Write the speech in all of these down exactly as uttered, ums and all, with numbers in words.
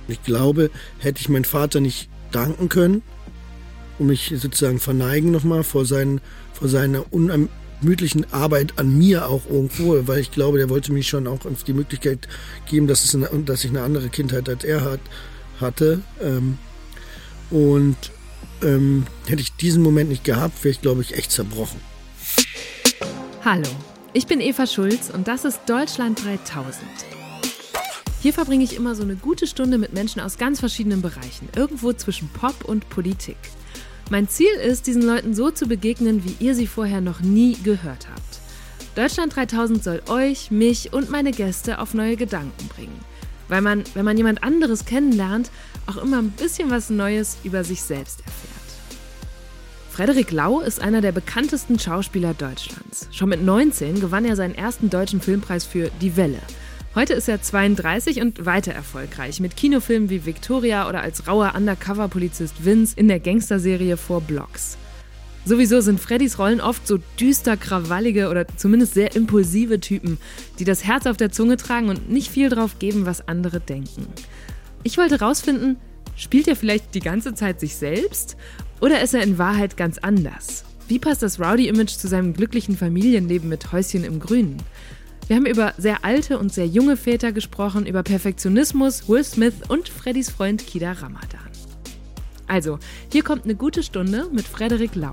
Ich glaube, hätte ich meinen Vater nicht danken können und mich sozusagen verneigen nochmal vor, seinen, vor seiner unermüdlichen Arbeit an mir auch irgendwo, weil ich glaube, der wollte mir schon auch die Möglichkeit geben, dass, es eine, dass ich eine andere Kindheit als er hat, hatte. Ähm, und ähm, hätte ich diesen Moment nicht gehabt, wäre ich, glaube ich, echt zerbrochen. Hallo, ich bin Eva Schulz und das ist Deutschland dreitausend. Hier verbringe ich immer so eine gute Stunde mit Menschen aus ganz verschiedenen Bereichen, irgendwo zwischen Pop und Politik. Mein Ziel ist, diesen Leuten so zu begegnen, wie ihr sie vorher noch nie gehört habt. Deutschland dreitausend soll euch, mich und meine Gäste auf neue Gedanken bringen. Weil man, wenn man jemand anderes kennenlernt, auch immer ein bisschen was Neues über sich selbst erfährt. Frederick Lau ist einer der bekanntesten Schauspieler Deutschlands. Schon mit neunzehn gewann er seinen ersten deutschen Filmpreis für Die Welle. Heute ist er zweiunddreißig und weiter erfolgreich mit Kinofilmen wie Victoria oder als rauer Undercover-Polizist Vince in der Gangsterserie Four Blocks. Sowieso sind Freddys Rollen oft so düster, krawallige oder zumindest sehr impulsive Typen, die das Herz auf der Zunge tragen und nicht viel drauf geben, was andere denken. Ich wollte rausfinden, spielt er vielleicht die ganze Zeit sich selbst oder ist er in Wahrheit ganz anders? Wie passt das Rowdy-Image zu seinem glücklichen Familienleben mit Häuschen im Grünen? Wir haben über sehr alte und sehr junge Väter gesprochen, über Perfektionismus, Will Smith und Freddys Freund Kida Ramadan. Also, hier kommt eine gute Stunde mit Frederick Lau.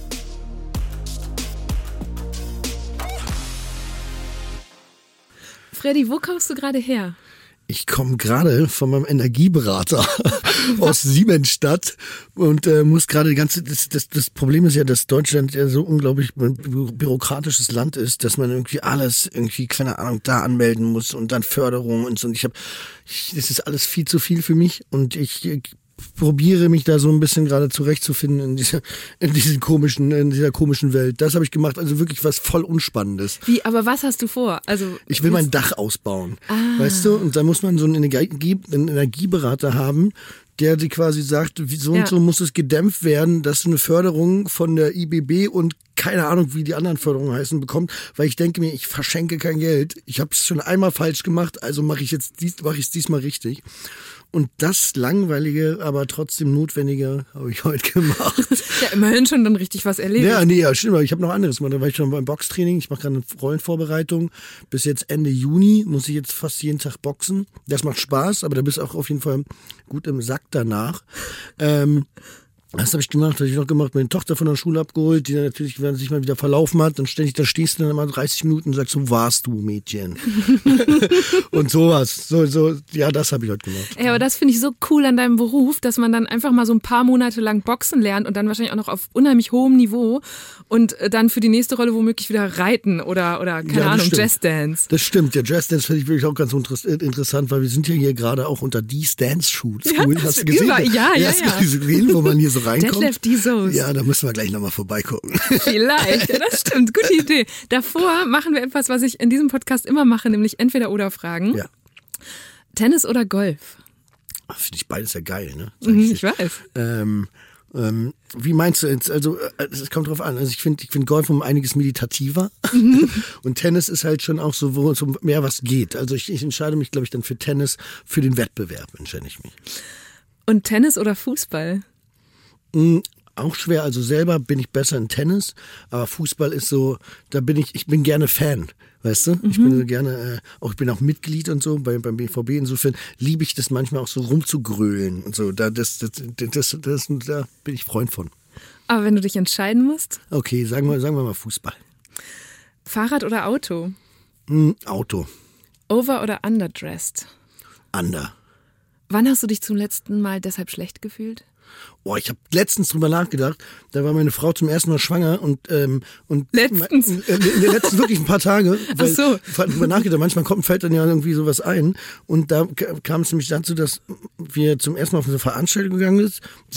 Freddy, wo kommst du gerade her? Ich komme gerade von meinem Energieberater aus Siemensstadt und äh, muss gerade die ganze, das, das, das Problem ist ja, dass Deutschland ja so unglaublich bürokratisches Land ist, dass man irgendwie alles irgendwie, keine Ahnung, da anmelden muss und dann Förderung und so. Und ich habe, das ist alles viel zu viel für mich und ich, ich probiere mich da so ein bisschen gerade zurechtzufinden in dieser, in diesen komischen, in dieser komischen Welt. Das habe ich gemacht, also wirklich was voll Unspannendes. Wie, aber was hast du vor? Also ich will mein Dach ausbauen, ah. weißt du? Und da muss man so einen, Energie, einen Energieberater haben, der dir quasi sagt, wie so ja. und so muss es gedämpft werden, dass du eine Förderung von der I B B und keine Ahnung, wie die anderen Förderungen heißen, bekommt, weil ich denke mir, ich verschenke kein Geld. Ich habe es schon einmal falsch gemacht, also mache ich jetzt dies, mache ich es diesmal richtig. Und das Langweilige, aber trotzdem Notwendige habe ich heute gemacht. Ja, immerhin schon dann richtig was erlebt. Ja, nee, ja, stimmt. Ich habe noch anderes gemacht. Da war ich schon beim Boxtraining. Ich mache gerade eine Rollenvorbereitung. Bis jetzt Ende Juni muss ich jetzt fast jeden Tag boxen. Das macht Spaß, aber da bist du auch auf jeden Fall gut im Sack danach. Ähm, Das habe ich gemacht, habe ich noch gemacht, meine Tochter von der Schule abgeholt, die dann natürlich, wenn sie sich mal wieder verlaufen hat, dann ständig, da stehst du dann immer dreißig Minuten und sagst, wo warst du, Mädchen? Und sowas. So, so, ja, das habe ich heute gemacht. Ja, aber das finde ich so cool an deinem Beruf, dass man dann einfach mal so ein paar Monate lang Boxen lernt und dann wahrscheinlich auch noch auf unheimlich hohem Niveau und dann für die nächste Rolle womöglich wieder reiten oder, oder keine ja, Ahnung, Jazzdance. Das stimmt, ja, Jazzdance finde ich wirklich auch ganz interessant, weil wir sind ja hier gerade auch unter D's Dance School. Ja, hast du gesehen? Über, ja, ja, hast ja. du gesehen, wo man hier so reinkommt? Detlef D. Soos. Ja, da müssen wir gleich nochmal vorbeigucken. Vielleicht, ja, das stimmt. Gute Idee. Davor machen wir etwas, was ich in diesem Podcast immer mache, nämlich Entweder-oder-Fragen. Ja. Tennis oder Golf? Finde ich beides ja geil, ne? Mhm, ich weiß. Ähm, ähm, wie meinst du jetzt? Also, es kommt drauf an. Also, ich finde ich finde Golf um einiges meditativer. Mhm. Und Tennis ist halt schon auch so, wo es um mehr was geht. Also, ich, ich entscheide mich, glaube ich, dann für Tennis, für den Wettbewerb entscheide ich mich. Und Tennis oder Fußball? Mhm. Auch schwer, also selber bin ich besser in Tennis, aber Fußball ist so, da bin ich, ich bin gerne Fan, weißt du? Mhm. Ich bin so gerne, äh, auch ich bin auch Mitglied und so bei, beim B V B, insofern liebe ich das manchmal auch so rumzugrölen und so, da, das, das, das, das, das, da bin ich Freund von. Aber wenn du dich entscheiden musst? Okay, sagen wir, sagen wir mal Fußball. Fahrrad oder Auto? Hm, Auto. Over oder underdressed? Under. Wann hast du dich zum letzten Mal deshalb schlecht gefühlt? Oh, ich habe letztens drüber nachgedacht, da war meine Frau zum ersten Mal schwanger und ähm, und letztens äh, in den letzten wirklich ein paar Tage, weil Ach so. ich hab drüber nachgedacht, manchmal kommt fällt dann ja irgendwie sowas ein und da kam es nämlich dazu, dass wir zum ersten Mal auf eine Veranstaltung gegangen sind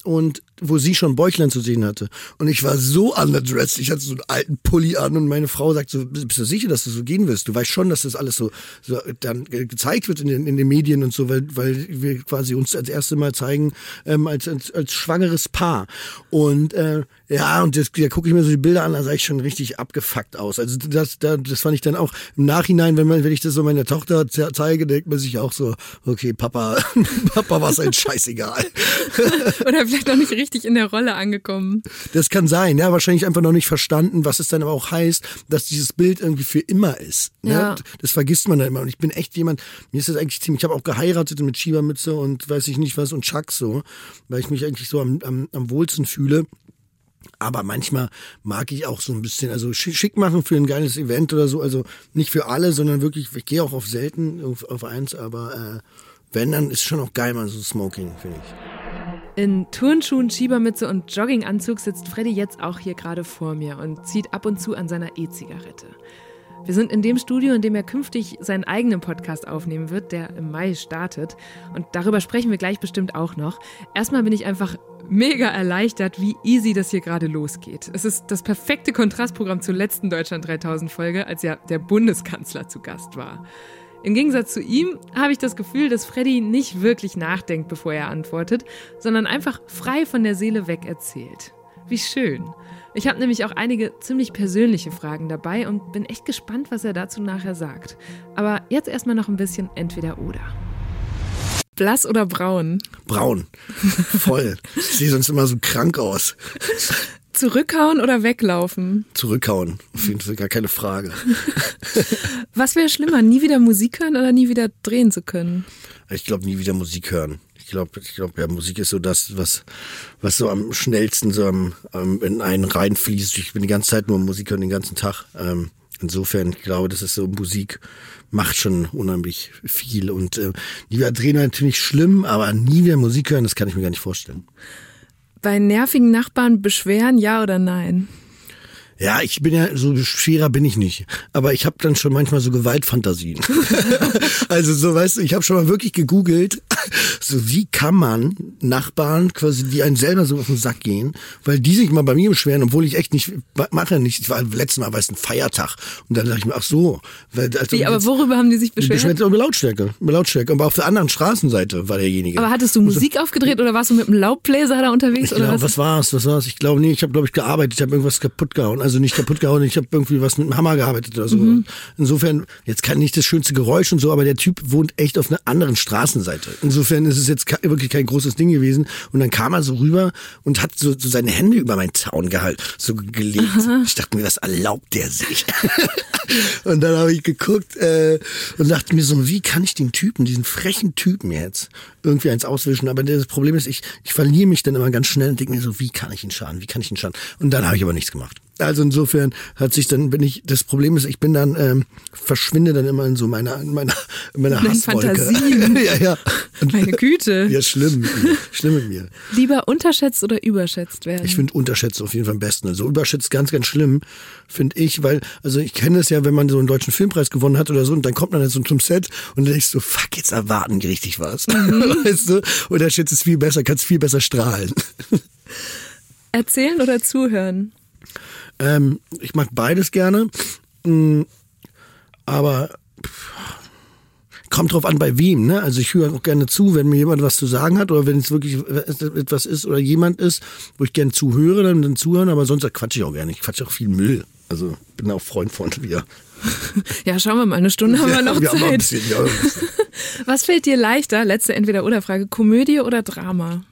und wo sie schon Bäuchlein zu sehen hatte. Und ich war so underdressed. Ich hatte so einen alten Pulli an und meine Frau sagt so, bist du sicher, dass du so gehen wirst? Du weißt schon, dass das alles so, so dann gezeigt wird in den, in den Medien und so, weil, weil wir quasi uns als erste Mal zeigen ähm, als, als, als schwangeres Paar. Und äh, ja, und das, da gucke ich mir so die Bilder an, da sah ich schon richtig abgefuckt aus. Also das, das, das fand ich dann auch im Nachhinein, wenn man, wenn ich das so meiner Tochter zeige, denkt man sich auch so, okay, Papa, Papa war es ein scheißegal. Oder vielleicht noch nicht richtig in der Rolle angekommen. Das kann sein, ja, wahrscheinlich einfach noch nicht verstanden, was es dann aber auch heißt, dass dieses Bild irgendwie für immer ist. Ja. Ne? Das vergisst man dann immer. Und ich bin echt jemand, mir ist das eigentlich ziemlich, ich habe auch geheiratet mit Schiebermütze und weiß ich nicht was und Chucks so, weil ich mich eigentlich so am, am, am wohlsten fühle. Aber manchmal mag ich auch so ein bisschen, also schick machen für ein geiles Event oder so, also nicht für alle, sondern wirklich, ich gehe auch auf selten, auf, auf eins, aber äh, wenn, dann ist schon auch geil, mal so Smoking, finde ich. In Turnschuhen, Schiebermütze und Jogginganzug sitzt Freddy jetzt auch hier gerade vor mir und zieht ab und zu an seiner E-Zigarette. Wir sind in dem Studio, in dem er künftig seinen eigenen Podcast aufnehmen wird, der im Mai startet. Und darüber sprechen wir gleich bestimmt auch noch. Erstmal bin ich einfach mega erleichtert, wie easy das hier gerade losgeht. Es ist das perfekte Kontrastprogramm zur letzten Deutschland dreitausend Folge, als ja der Bundeskanzler zu Gast war. Im Gegensatz zu ihm habe ich das Gefühl, dass Freddy nicht wirklich nachdenkt, bevor er antwortet, sondern einfach frei von der Seele weg erzählt. Wie schön. Ich habe nämlich auch einige ziemlich persönliche Fragen dabei und bin echt gespannt, was er dazu nachher sagt. Aber jetzt erstmal noch ein bisschen Entweder-Oder. Blass oder braun? Braun. Voll. Ich sehe sonst immer so krank aus. Zurückhauen oder weglaufen? Zurückhauen. Auf jeden Fall gar keine Frage. Was wäre schlimmer, nie wieder Musik hören oder nie wieder drehen zu können? Ich glaube, nie wieder Musik hören. Ich glaube, ich glaube, ja, Musik ist so das, was, was so am schnellsten so am, am, in einen reinfließt. Ich bin die ganze Zeit nur Musik hören, den ganzen Tag. Ähm, insofern, ich glaube, das ist so, Musik macht schon unheimlich viel. Und äh, nie wieder drehen wäre natürlich schlimm, aber nie wieder Musik hören, das kann ich mir gar nicht vorstellen. Bei nervigen Nachbarn beschweren, ja oder nein? Ja, ich bin ja, so schwerer bin ich nicht. Aber ich habe dann schon manchmal so Gewaltfantasien. Also so, weißt du, ich habe schon mal wirklich gegoogelt, so wie kann man Nachbarn quasi, die einen selber so auf den Sack gehen, weil die sich mal bei mir beschweren, obwohl ich echt nicht, mache nicht, ich war letztes Mal, war es ein Feiertag. Und dann dachte ich mir, ach so. Weil, also, wie, aber worüber haben die sich beschwert? Die beschwert über Lautstärke, über Lautstärke. Aber auf der anderen Straßenseite war derjenige. Aber hattest du Musik also, aufgedreht oder warst du mit einem Laubbläser da unterwegs? Ich oder glaub, was? was war's, was war's? Ich glaube, nee, ich habe, glaube ich, gearbeitet, ich habe irgendwas kaputt gehauen. Also nicht kaputt gehauen, ich habe irgendwie was mit dem Hammer gearbeitet oder so. Mhm. Insofern, jetzt kann nicht das schönste Geräusch und so, aber der Typ wohnt echt auf einer anderen Straßenseite. Insofern ist es jetzt wirklich kein großes Ding gewesen. Und dann kam er so rüber und hat so, so seine Hände über meinen Zaun gehalten, so gelegt. Aha. Ich dachte mir, was erlaubt der sich? Und dann habe ich geguckt äh, und dachte mir so, wie kann ich den Typen, diesen frechen Typen jetzt irgendwie eins auswischen? Aber das Problem ist, ich, ich verliere mich dann immer ganz schnell und denke mir so, wie kann ich ihn schaden? Wie kann ich ihn schaden? Und dann habe ich aber nichts gemacht. Also insofern hat sich dann, bin ich, das Problem ist, ich bin dann, ähm, verschwinde dann immer in so meiner, in meiner, in meiner Hasswolke. Fantasien. Ja, ja. Meine Güte. Ja, schlimm mit mir. Schlimm mit mir. Lieber unterschätzt oder überschätzt werden? Ich finde unterschätzt auf jeden Fall am besten. Also überschätzt ganz, ganz schlimm, finde ich, weil, also ich kenne es ja, wenn man so einen deutschen Filmpreis gewonnen hat oder so, und dann kommt man dann so zum Set und dann denkst du, fuck, jetzt erwarten die richtig was. Mhm. Weißt du? Unterschätzt ist viel besser, kannst viel besser strahlen. Erzählen oder zuhören? Ähm, ich mag beides gerne, aber kommt drauf an, bei wem, ne? Also ich höre auch gerne zu, wenn mir jemand was zu sagen hat oder wenn es wirklich etwas ist oder jemand ist, wo ich gerne zuhöre, dann, dann zuhören, aber sonst quatsche ich auch gerne. Ich quatsche auch viel Müll. Also bin auch Freund von wieder. Ja, schauen wir mal, eine Stunde haben ja, wir noch wir Zeit. Haben ein bisschen, ja, ein bisschen. Was fällt dir leichter, letzte Entweder-oder-Frage, Komödie oder Drama?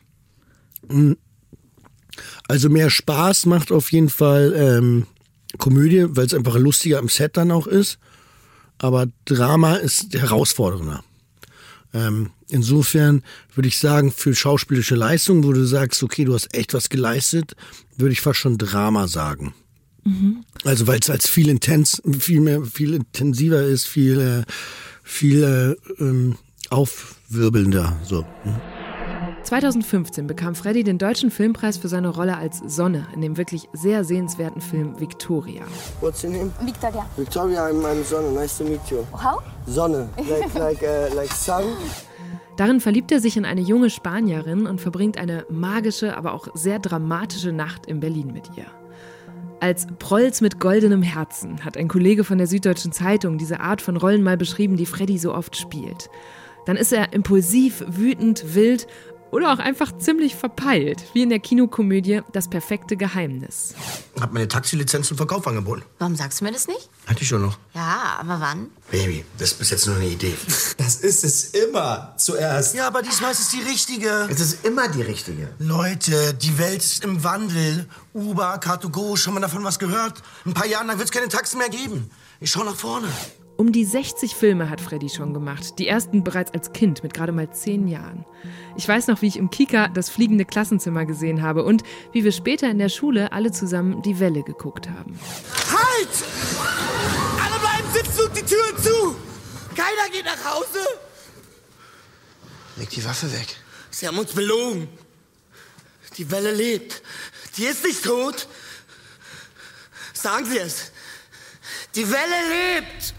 Also mehr Spaß macht auf jeden Fall ähm, Komödie, weil es einfach lustiger am Set dann auch ist. Aber Drama ist herausfordernder. Ähm, insofern würde ich sagen, für schauspielische Leistung, wo du sagst, okay, du hast echt was geleistet, würde ich fast schon Drama sagen. Mhm. Also weil es als viel intens, viel mehr, viel intensiver ist, viel, äh, viel äh, ähm, aufwirbelnder. So. Hm? zweitausendfünfzehn bekam Freddy den Deutschen Filmpreis für seine Rolle als Sonne in dem wirklich sehr sehenswerten Film Victoria. What's your name? Victoria. Victoria, I'm, I'm Sonne. Nice to meet you. How? Sonne, like like uh, like sun. Darin verliebt er sich in eine junge Spanierin und verbringt eine magische, aber auch sehr dramatische Nacht in Berlin mit ihr. Als Prolls mit goldenem Herzen hat ein Kollege von der Süddeutschen Zeitung diese Art von Rollen mal beschrieben, die Freddy so oft spielt. Dann ist er impulsiv, wütend, wild oder auch einfach ziemlich verpeilt, wie in der Kinokomödie Das perfekte Geheimnis. Hab meine Taxilizenz zum Verkauf angeboten. Warum sagst du mir das nicht? Hatte ich schon noch. Ja, aber wann? Baby, das ist bis jetzt nur eine Idee. Das ist es immer zuerst. Ja, aber diesmal ist es die richtige. Es ist immer die richtige. Leute, die Welt ist im Wandel. Uber, Car to Go, schon mal davon was gehört? In ein paar Jahren wird es keine Taxen mehr geben. Ich schau nach vorne. Um die sechzig Filme hat Freddy schon gemacht. Die ersten bereits als Kind mit gerade mal zehn Jahren. Ich weiß noch, wie ich im Kika das fliegende Klassenzimmer gesehen habe und wie wir später in der Schule alle zusammen Die Welle geguckt haben. Halt! Alle bleiben sitzen und die Türen zu! Keiner geht nach Hause! Leg die Waffe weg. Sie haben uns belogen. Die Welle lebt. Die ist nicht tot. Sagen Sie es. Die Welle lebt!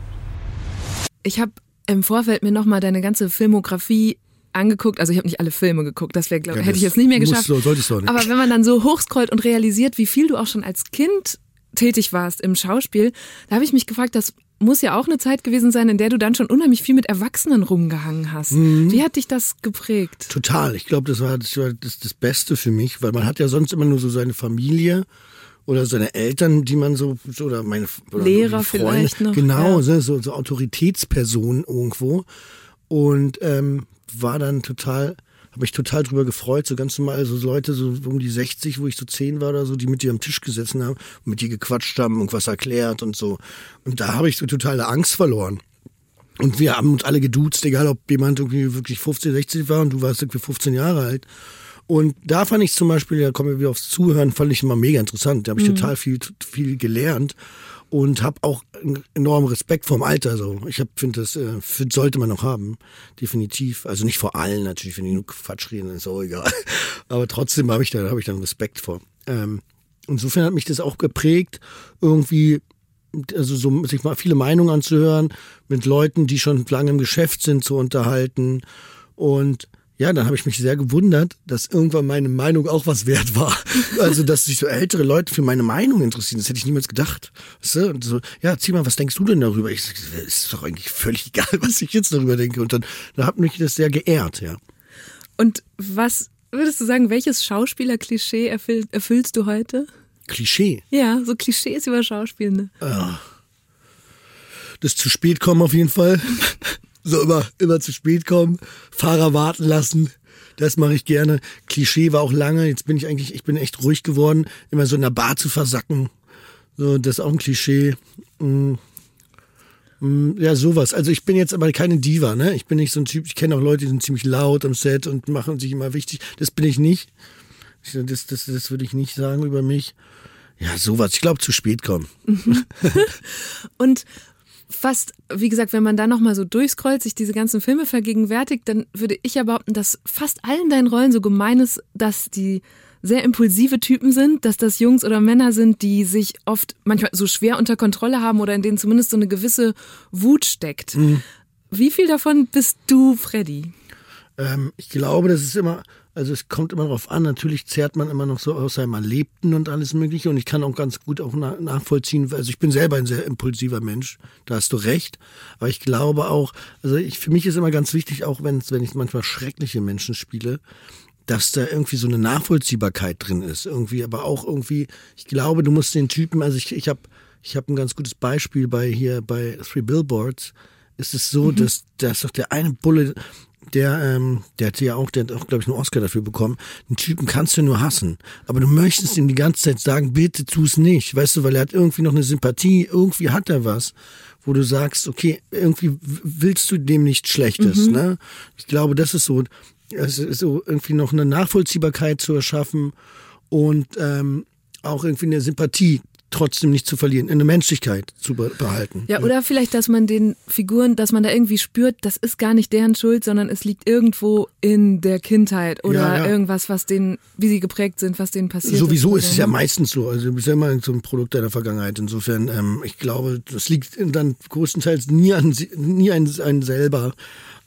Ich habe im Vorfeld mir nochmal deine ganze Filmografie angeguckt. Also ich habe nicht alle Filme geguckt, das wäre, glaube ich, ja, hätte ich jetzt nicht mehr geschafft. So, solltest du auch nicht. Aber wenn man dann so hochscrollt und realisiert, wie viel du auch schon als Kind tätig warst im Schauspiel, da habe ich mich gefragt, das muss ja auch eine Zeit gewesen sein, in der du dann schon unheimlich viel mit Erwachsenen rumgehangen hast. Mhm. Wie hat dich das geprägt? Total. Ich glaube, das war, das war das, das Beste für mich, weil man hat ja sonst immer nur so seine Familie oder seine Eltern, die man so, oder meine oder Lehrer Freunde, vielleicht noch. Genau, ja. so, so Autoritätspersonen irgendwo. Und ähm, war dann total, habe mich total drüber gefreut, so ganz normal, so Leute so um die sechzig, wo ich so zehn war oder so, die mit dir am Tisch gesessen haben, mit dir gequatscht haben und was erklärt und so. Und da habe ich so totale Angst verloren. Und wir haben uns alle geduzt, egal ob jemand irgendwie wirklich fünfzehn, sechzehn war und du warst irgendwie fünfzehn Jahre alt. Und da fand ich zum Beispiel, da kommen wir wieder aufs Zuhören, fand ich immer mega interessant. Da habe ich mhm. total viel, viel gelernt und habe auch einen enormen Respekt vorm Alter. So, ich finde das, äh, find, sollte man noch haben, definitiv. Also nicht vor allen natürlich, wenn die nur Quatsch reden, ist auch egal. Aber trotzdem habe ich da, habe ich da einen Respekt vor. Ähm, insofern hat mich das auch geprägt, irgendwie, also so sich mal viele Meinungen anzuhören, mit Leuten, die schon lange im Geschäft sind, zu unterhalten. Und ja, dann habe ich mich sehr gewundert, dass irgendwann meine Meinung auch was wert war. Also, dass sich so ältere Leute für meine Meinung interessieren, das hätte ich niemals gedacht. Weißt du? Und so, ja, zieh mal, was denkst du denn darüber? Ich sag, ist doch eigentlich völlig egal, was ich jetzt darüber denke. Und dann da hat mich das sehr geehrt, ja. Und was würdest du sagen, welches Schauspieler-Klischee erfüll, erfüllst du heute? Klischee? Ja, so Klischees über Schauspielende. Ja. Das zu spät kommen auf jeden Fall. So immer, immer zu spät kommen, Fahrer warten lassen, das mache ich gerne. Klischee war auch lange, jetzt bin ich eigentlich, ich bin echt ruhig geworden, immer so in der Bar zu versacken. So, das ist auch ein Klischee. Ja, sowas. Also ich bin jetzt aber keine Diva, ne? Ich bin nicht so ein Typ, ich kenne auch Leute, die sind ziemlich laut am Set und machen sich immer wichtig. Das bin ich nicht. Das, das, das würde ich nicht sagen über mich. Ja, sowas. Ich glaube, zu spät kommen. Und fast, wie gesagt, wenn man da nochmal so durchscrollt, sich diese ganzen Filme vergegenwärtigt, dann würde ich ja behaupten, dass fast allen deinen Rollen so gemein ist, dass die sehr impulsive Typen sind, dass das Jungs oder Männer sind, die sich oft manchmal so schwer unter Kontrolle haben oder in denen zumindest so eine gewisse Wut steckt. Mhm. Wie viel davon bist du, Freddy? Ähm, ich glaube, das ist immer, also es kommt immer darauf an, natürlich zehrt man immer noch so aus seinem Erlebten und alles Mögliche und ich kann auch ganz gut auch na- nachvollziehen, also ich bin selber ein sehr impulsiver Mensch, da hast du recht, aber ich glaube auch, also ich, für mich ist immer ganz wichtig, auch wenn, wenn ich manchmal schreckliche Menschen spiele, dass da irgendwie so eine Nachvollziehbarkeit drin ist, irgendwie, aber auch irgendwie, ich glaube, du musst den Typen, also ich, ich habe ich hab ein ganz gutes Beispiel bei hier, bei Three Billboards, ist es so, mhm. dass, dass doch der eine Bulle, der, ähm, der hat ja auch, der hat auch, glaube ich, einen Oscar dafür bekommen. Den Typen kannst du nur hassen. Aber du möchtest ihm die ganze Zeit sagen, bitte tu's nicht. Weißt du, weil er hat irgendwie noch eine Sympathie, irgendwie hat er was, wo du sagst, okay, irgendwie willst du dem nichts Schlechtes, mhm. ne? Ich glaube, das ist so, es ist so irgendwie noch eine Nachvollziehbarkeit zu erschaffen und, ähm, auch irgendwie eine Sympathie trotzdem nicht zu verlieren, eine Menschlichkeit zu behalten. Ja, oder vielleicht, dass man den Figuren, dass man da irgendwie spürt, das ist gar nicht deren Schuld, sondern es liegt irgendwo in der Kindheit oder ja, ja. irgendwas, was denen, wie sie geprägt sind, was denen passiert Sowieso ist. Sowieso ist es ja meistens so, also du bist ja immer so ein Produkt deiner Vergangenheit. Insofern, ähm, ich glaube, das liegt dann größtenteils nie an nie an einen selber.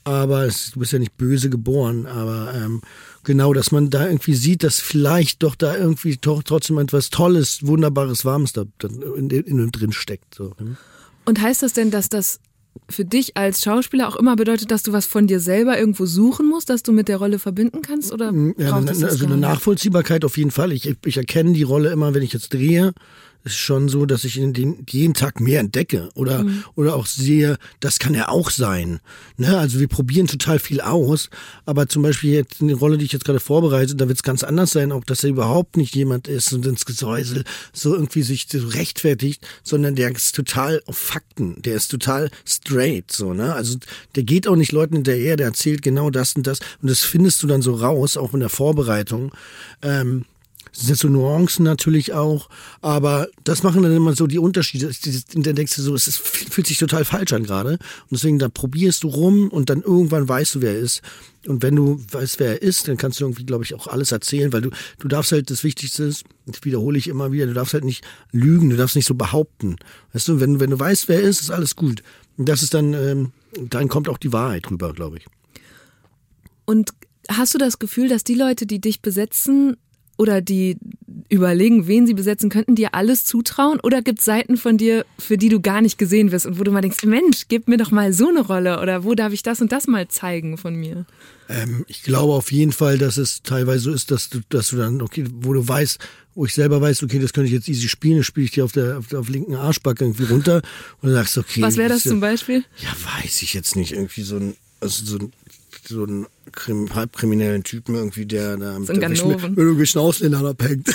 aber es, du bist ja nicht böse geboren, aber ähm, genau, dass man da irgendwie sieht, dass vielleicht doch da irgendwie doch trotzdem etwas Tolles, Wunderbares, Warmes da in, in und drin steckt. So. Und heißt das denn, dass das für dich als Schauspieler auch immer bedeutet, dass du was von dir selber irgendwo suchen musst, dass du mit der Rolle verbinden kannst? Oder ja, braucht es das also eine Nachvollziehbarkeit auf jeden Fall. Ich, ich erkenne die Rolle immer, wenn ich jetzt drehe. Es ist schon so, dass ich in den, jeden Tag mehr entdecke oder, mhm. oder auch sehe, das kann ja auch sein. Ne? Also wir probieren total viel aus, aber zum Beispiel jetzt eine Rolle, die ich jetzt gerade vorbereite, da wird es ganz anders sein, auch dass er überhaupt nicht jemand ist und ins Gesäusel so irgendwie sich so rechtfertigt, sondern der ist total auf Fakten, der ist total straight, so, ne? Also der geht auch nicht Leuten hinterher, der erzählt genau das und das und das findest du dann so raus, auch in der Vorbereitung. Ähm, Das sind so Nuancen natürlich auch, aber das machen dann immer so die Unterschiede. Da denkst du so, es ist, fühlt sich total falsch an gerade. Und deswegen, da probierst du rum und dann irgendwann weißt du, wer er ist. Und wenn du weißt, wer er ist, dann kannst du irgendwie, glaube ich, auch alles erzählen, weil du, du darfst halt, das Wichtigste ist, das wiederhole ich immer wieder, du darfst halt nicht lügen, du darfst nicht so behaupten. Weißt du, wenn, wenn du weißt, wer er ist, ist alles gut. Und das ist dann, ähm, dann kommt auch die Wahrheit rüber, glaube ich. Und hast du das Gefühl, dass die Leute, die dich besetzen, oder die überlegen, wen sie besetzen könnten, dir alles zutrauen? Oder gibt es Seiten von dir, für die du gar nicht gesehen wirst und wo du mal denkst, Mensch, gib mir doch mal so eine Rolle oder wo darf ich das und das mal zeigen von mir? Ähm, ich glaube auf jeden Fall, dass es teilweise so ist, dass du, dass du dann, okay, wo du weißt, wo ich selber weiß, okay, das könnte ich jetzt easy spielen, das spiele ich dir auf der, auf der auf linken Arschbacke irgendwie runter und du sagst, okay. Was wäre das ja, zum Beispiel? Ja, weiß ich jetzt nicht, irgendwie so ein, also so ein, so ein Krim, halbkriminellen Typen irgendwie, der da mit irgendwelchen Ausländern abhängt.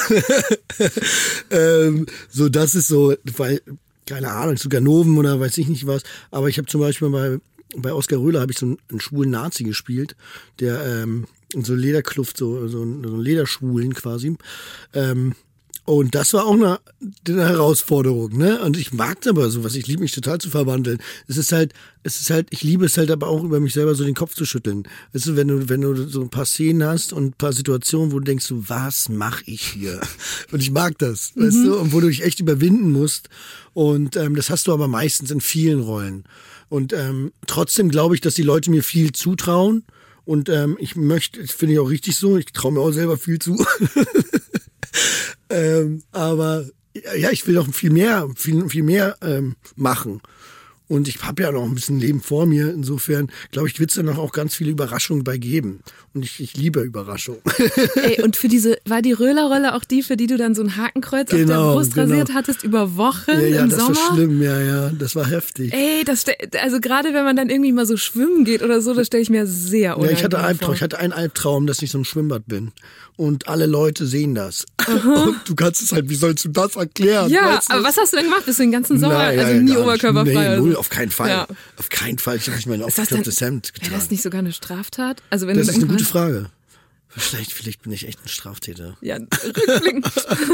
ähm, so, das ist so, weil, keine Ahnung, so Ganoven oder weiß ich nicht was, aber ich habe zum Beispiel bei, bei Oskar Röhler habe ich so einen, einen schwulen Nazi gespielt, der ähm, in so Lederkluft, so, so, ein, so ein Lederschwulen quasi, ähm, und das war auch eine, eine Herausforderung, ne? Und ich mag aber sowas. Ich liebe mich total zu verwandeln. Es ist halt, es ist halt, ich liebe es halt aber auch, über mich selber so den Kopf zu schütteln. Weißt du, wenn du, wenn du so ein paar Szenen hast und ein paar Situationen, wo du denkst, so, was mache ich hier? Und ich mag das, mhm. weißt du? Und wo du dich echt überwinden musst. Und ähm, das hast du aber meistens in vielen Rollen. Und ähm, trotzdem glaube ich, dass die Leute mir viel zutrauen. Und ähm, ich möchte, das finde ich auch richtig so, ich traue mir auch selber viel zu. ähm, aber ja, ich will doch viel mehr, viel, viel mehr ähm, machen. Und ich habe ja noch ein bisschen Leben vor mir. Insofern, glaube ich, wird es da noch auch ganz viele Überraschungen bei geben. Und ich, ich liebe Überraschungen. Ey, und für diese, war die Röhler-Rolle auch die, für die du dann so ein Hakenkreuz genau, auf der Brust genau. rasiert hattest über Wochen ja, ja, im das Sommer? war schlimm, ja, ja. Das war heftig. Ey, das, also gerade wenn man dann irgendwie mal so schwimmen geht oder so, das stelle ich mir sehr unangenehm ja, ich hatte vor. Albtraum, ich hatte einen Albtraum, dass ich so im Schwimmbad bin. Und alle Leute sehen das. Uh-huh. Und du kannst es halt, wie sollst du das erklären? Ja, weißt du? aber was hast du denn gemacht? Bist du den ganzen Sommer, Nein, also ja, nie ja, oberkörperfrei? Nee, null, auf keinen Fall. Ja. Auf keinen Fall. Ich habe nicht mein aufgeklebtes Hemd getragen. Wäre das nicht sogar eine Straftat? Also wenn das du ist eine gute Frage. Vielleicht, vielleicht bin ich echt ein Straftäter. Ja, rückblickend.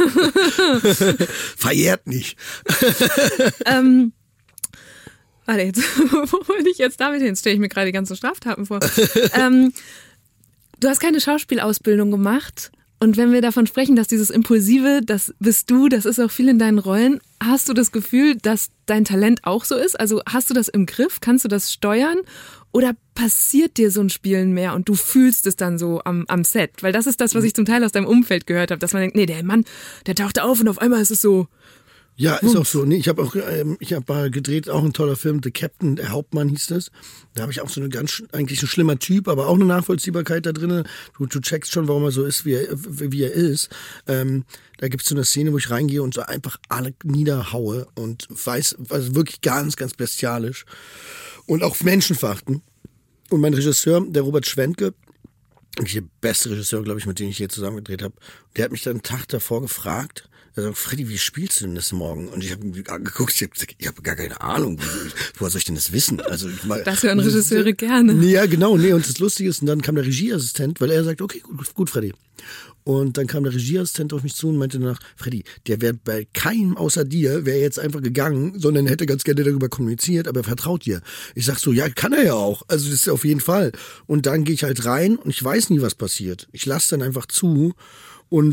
Verjährt nicht. ähm, warte, jetzt, wo wollte ich jetzt damit hin? Stelle ich mir gerade die ganzen Straftaten vor. ähm, du hast keine Schauspielausbildung gemacht. Und wenn wir davon sprechen, dass dieses Impulsive, das bist du, das ist auch viel in deinen Rollen, hast du das Gefühl, dass dein Talent auch so ist? Also hast du das im Griff? Kannst du das steuern? Oder passiert dir so ein Spielen mehr und du fühlst es dann so am, am Set? Weil das ist das, was ich zum Teil aus deinem Umfeld gehört habe, dass man denkt, nee, der Mann, der taucht auf und auf einmal ist es so. Ja, ist auch so. Nee, ich habe auch, ähm, ich habe gedreht, auch ein toller Film, The Captain, der Hauptmann hieß das. Da habe ich auch so eine ganz, eigentlich ein schlimmer Typ, aber auch eine Nachvollziehbarkeit da drin. Du, du checkst schon, warum er so ist, wie er, wie er ist. Ähm, da gibt's so eine Szene, wo ich reingehe und so einfach alle niederhaue und weiß, also wirklich ganz, ganz bestialisch. Und auch menschenverachtend. Und mein Regisseur, der Robert Schwentke, der beste Regisseur, glaube ich, mit dem ich je zusammen gedreht habe, der hat mich dann einen Tag davor gefragt, er sagt, Freddy, wie spielst du denn das morgen? Und ich habe ihn angeguckt, ich habe ich hab gar keine Ahnung, woher soll ich denn das wissen? Also ich mal, das hören Regisseure gerne. Nee, ja, genau, nee, und das Lustige ist, und dann kam der Regieassistent, weil er sagt, okay, gut, gut, Freddy. Und dann kam der Regieassistent auf mich zu und meinte danach, Freddy, der wäre bei keinem außer dir, wäre jetzt einfach gegangen, sondern hätte ganz gerne darüber kommuniziert, aber er vertraut dir. Ich sag so, ja, kann er ja auch. Also das ist auf jeden Fall. Und dann gehe ich halt rein und ich weiß nie, was passiert. Ich lasse dann einfach zu und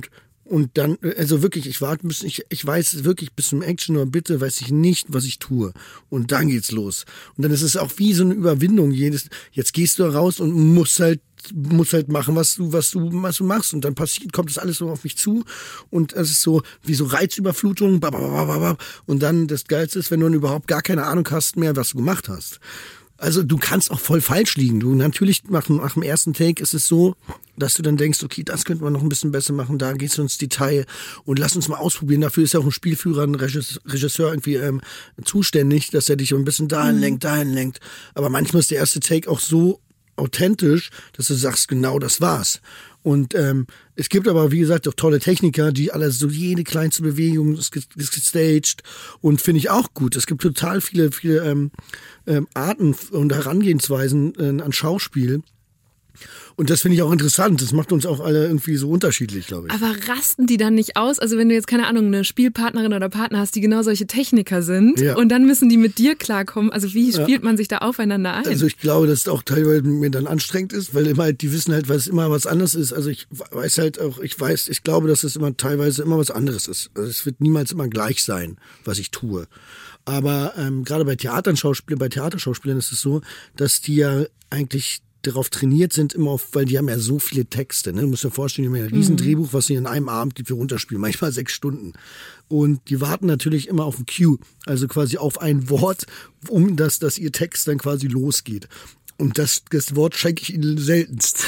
Und dann, also wirklich, ich warte bis, ich, ich weiß wirklich bis zum Action oder bitte weiß ich nicht, was ich tue. Und dann geht's los. Und dann ist es auch wie so eine Überwindung. Jedes, jetzt gehst du raus und musst halt, musst halt machen, was du, was du, was du machst. Und dann passiert, kommt das alles so auf mich zu. Und es ist so, wie so Reizüberflutung. Und dann, das Geilste ist, wenn du dann überhaupt gar keine Ahnung hast mehr, was du gemacht hast. Also du kannst auch voll falsch liegen. Du natürlich nach, nach dem ersten Take ist es so, dass du dann denkst, okay, das könnte man noch ein bisschen besser machen, da gehst du ins Detail und lass uns mal ausprobieren. Dafür ist ja auch ein Spielführer, ein Regisseur irgendwie ähm, zuständig, dass er dich ein bisschen dahin lenkt, dahin lenkt. Aber manchmal ist der erste Take auch so authentisch, dass du sagst, genau das war's. Und ähm, es gibt aber, wie gesagt, auch tolle Techniker, die alle so jede kleinste Bewegung ist, ist gestaged und finde ich auch gut. Es gibt total viele, viele ähm, ähm, Arten und Herangehensweisen äh, an Schauspiel. Und das finde ich auch interessant. Das macht uns auch alle irgendwie so unterschiedlich, glaube ich. Aber rasten die dann nicht aus? Also wenn du jetzt, keine Ahnung, eine Spielpartnerin oder Partner hast, die genau solche Techniker sind ja. und dann müssen die mit dir klarkommen. Also wie spielt ja. man sich da aufeinander ein? Also ich glaube, dass es auch teilweise mir dann anstrengend ist, weil immer halt, die wissen halt, was immer was anderes ist. Also ich weiß halt auch, ich weiß, ich glaube, dass es immer teilweise immer was anderes ist. Also es wird niemals immer gleich sein, was ich tue. Aber ähm, gerade bei Theaterschauspielern, bei Theaterschauspielern ist es so, dass die ja eigentlich darauf trainiert sind, immer auf, weil die haben ja so viele Texte. Ne? Du musst dir vorstellen, die haben ja ein riesen Drehbuch, was sie in einem Abend für runterspielen, manchmal sechs Stunden. Und die warten natürlich immer auf ein Cue, also quasi auf ein Wort, um das, dass ihr Text dann quasi losgeht. Und das, das Wort schenke ich ihnen seltenst.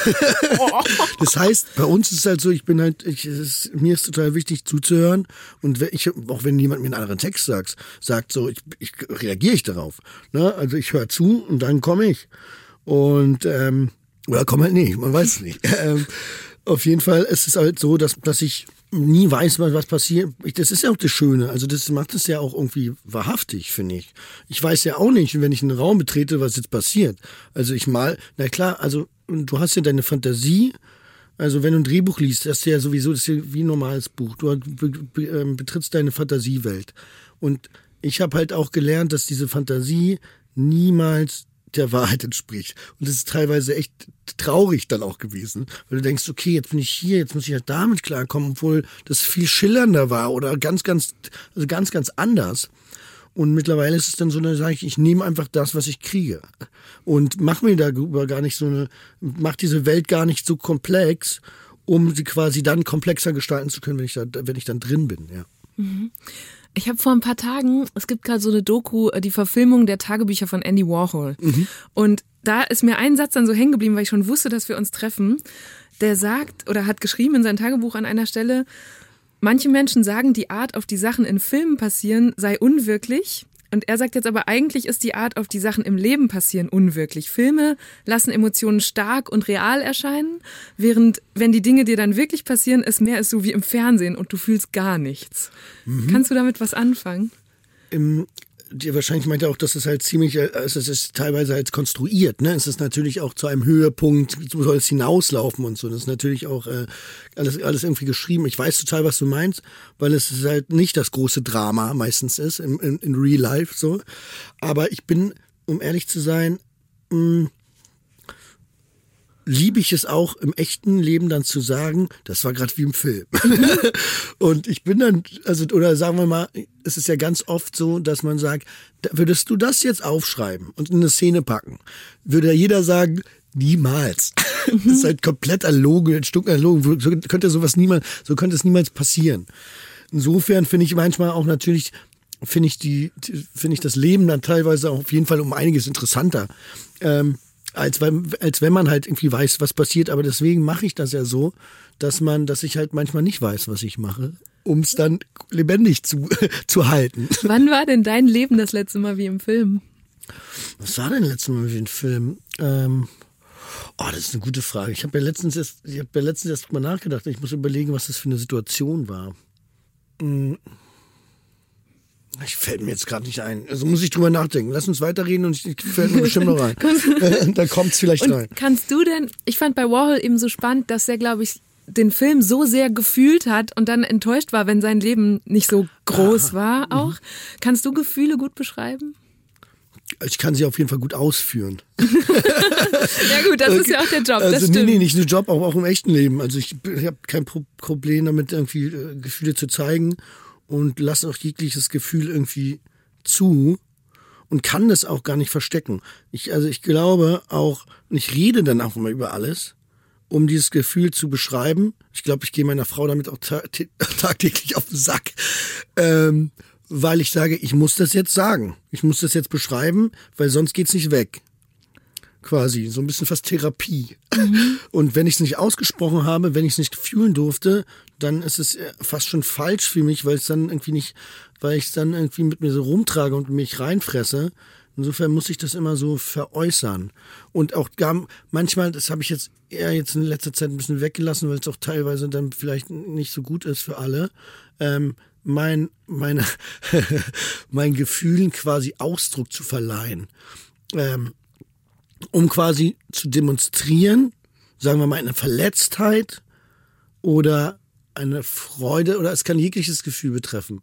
Das heißt, bei uns ist es halt so, ich bin halt, ich, es ist, mir ist total wichtig zuzuhören. Und wenn ich, auch wenn jemand mir einen anderen Text sagt, sagt so, ich, ich reagiere ich darauf. Ne? Also ich höre zu und dann komme ich. Und, ähm, oder komm halt nicht, man weiß es nicht. ähm, auf jeden Fall ist es halt so, dass, dass ich nie weiß, was, was passiert. Ich, das ist ja auch das Schöne. Also das macht es ja auch irgendwie wahrhaftig, finde ich. Ich weiß ja auch nicht, wenn ich einen Raum betrete, was jetzt passiert. Also ich mal, na klar, also du hast ja deine Fantasie. Also wenn du ein Drehbuch liest, das ist ja sowieso, das ist ja wie ein normales Buch. Du be, be, äh, betrittst deine Fantasiewelt. Und ich habe halt auch gelernt, dass diese Fantasie niemals der Wahrheit entspricht. Und das ist teilweise echt traurig dann auch gewesen, weil du denkst, okay, jetzt bin ich hier, jetzt muss ich halt damit klarkommen, obwohl das viel schillernder war oder ganz, ganz, also ganz, ganz anders. Und mittlerweile ist es dann so, da sage ich, ich nehme einfach das, was ich kriege und mache mir darüber gar nicht so eine, mach diese Welt gar nicht so komplex, um sie quasi dann komplexer gestalten zu können, wenn ich da, wenn ich dann drin bin, ja. Mhm. Ich habe vor ein paar Tagen, es gibt gerade so eine Doku, die Verfilmung der Tagebücher von Andy Warhol. Mhm. Und da ist mir ein Satz dann so hängen geblieben, weil ich schon wusste, dass wir uns treffen. Der sagt oder hat geschrieben in sein Tagebuch an einer Stelle, manche Menschen sagen, die Art, auf die Sachen in Filmen passieren, sei unwirklich. Und er sagt jetzt aber, eigentlich ist die Art, auf die Sachen im Leben passieren, unwirklich. Filme lassen Emotionen stark und real erscheinen, während, wenn die Dinge dir dann wirklich passieren, es mehr ist so wie im Fernsehen und du fühlst gar nichts. Mhm. Kannst du damit was anfangen? Im Die wahrscheinlich meint er auch, dass es halt ziemlich, also es ist teilweise halt konstruiert, ne? Es ist natürlich auch zu einem Höhepunkt, so soll es hinauslaufen und so. Das ist natürlich auch äh, alles, alles irgendwie geschrieben. Ich weiß total, was du meinst, weil es ist halt nicht das große Drama meistens ist, in, in, in Real Life so. Aber ich bin, um ehrlich zu sein, mh, liebe ich es auch im echten Leben dann zu sagen, das war gerade wie im Film. Und ich bin dann, also, oder sagen wir mal, es ist ja ganz oft so, dass man sagt, würdest du das jetzt aufschreiben und in eine Szene packen, würde ja jeder sagen, niemals. Das ist halt komplett erlogen, ein Stück erlogen. So könnte sowas niemals, so könnte es niemals passieren. Insofern finde ich manchmal auch natürlich, finde ich die, finde ich das Leben dann teilweise auch auf jeden Fall um einiges interessanter. Ähm, Als wenn, als wenn man halt irgendwie weiß, was passiert. Aber deswegen mache ich das ja so, dass man, dass ich halt manchmal nicht weiß, was ich mache, um es dann lebendig zu, zu halten. Wann war denn dein Leben das letzte Mal wie im Film? Was war denn letztes Mal wie im Film? Ähm, oh, das ist eine gute Frage. Ich habe ja letztens erst, ich habe ja letztens erst mal nachgedacht. Ich muss überlegen, was das für eine Situation war. Hm. Ich fällt mir jetzt gerade nicht ein. Also muss ich drüber nachdenken. Lass uns weiterreden und ich fällt mir bestimmt noch rein. Dann kommt's vielleicht und rein. Kannst du denn, ich fand bei Warhol eben so spannend, dass er, glaube ich, den Film so sehr gefühlt hat und dann enttäuscht war, wenn sein Leben nicht so groß ah, war auch. Mhm. Kannst du Gefühle gut beschreiben? Ich kann sie auf jeden Fall gut ausführen. Ja gut, das okay. ist ja auch der Job, das also, stimmt. Nee, nee, nicht nur Job, auch, auch im echten Leben. Also ich, ich habe kein Pro- Problem damit, irgendwie äh, Gefühle zu zeigen und lasse auch jegliches Gefühl irgendwie zu und kann das auch gar nicht verstecken. Ich, also ich glaube auch, und ich rede dann auch immer über alles, um dieses Gefühl zu beschreiben. Ich glaube, ich gehe meiner Frau damit auch ta- t- tagtäglich auf den Sack. Ähm, weil ich sage, ich muss das jetzt sagen. Ich muss das jetzt beschreiben, weil sonst geht's nicht weg. Quasi, so ein bisschen fast Therapie. Mhm. Und wenn ich es nicht ausgesprochen habe, wenn ich es nicht fühlen durfte, dann ist es fast schon falsch für mich, weil es dann irgendwie nicht, weil ich es dann irgendwie mit mir so rumtrage und mich reinfresse. Insofern muss ich das immer so veräußern. Und auch gar, manchmal, das habe ich jetzt eher jetzt in letzter Zeit ein bisschen weggelassen, weil es auch teilweise dann vielleicht nicht so gut ist für alle, ähm, mein, meine, mein Gefühlen quasi Ausdruck zu verleihen. Ähm, um quasi zu demonstrieren, sagen wir mal eine Verletztheit oder eine Freude oder es kann jegliches Gefühl betreffen.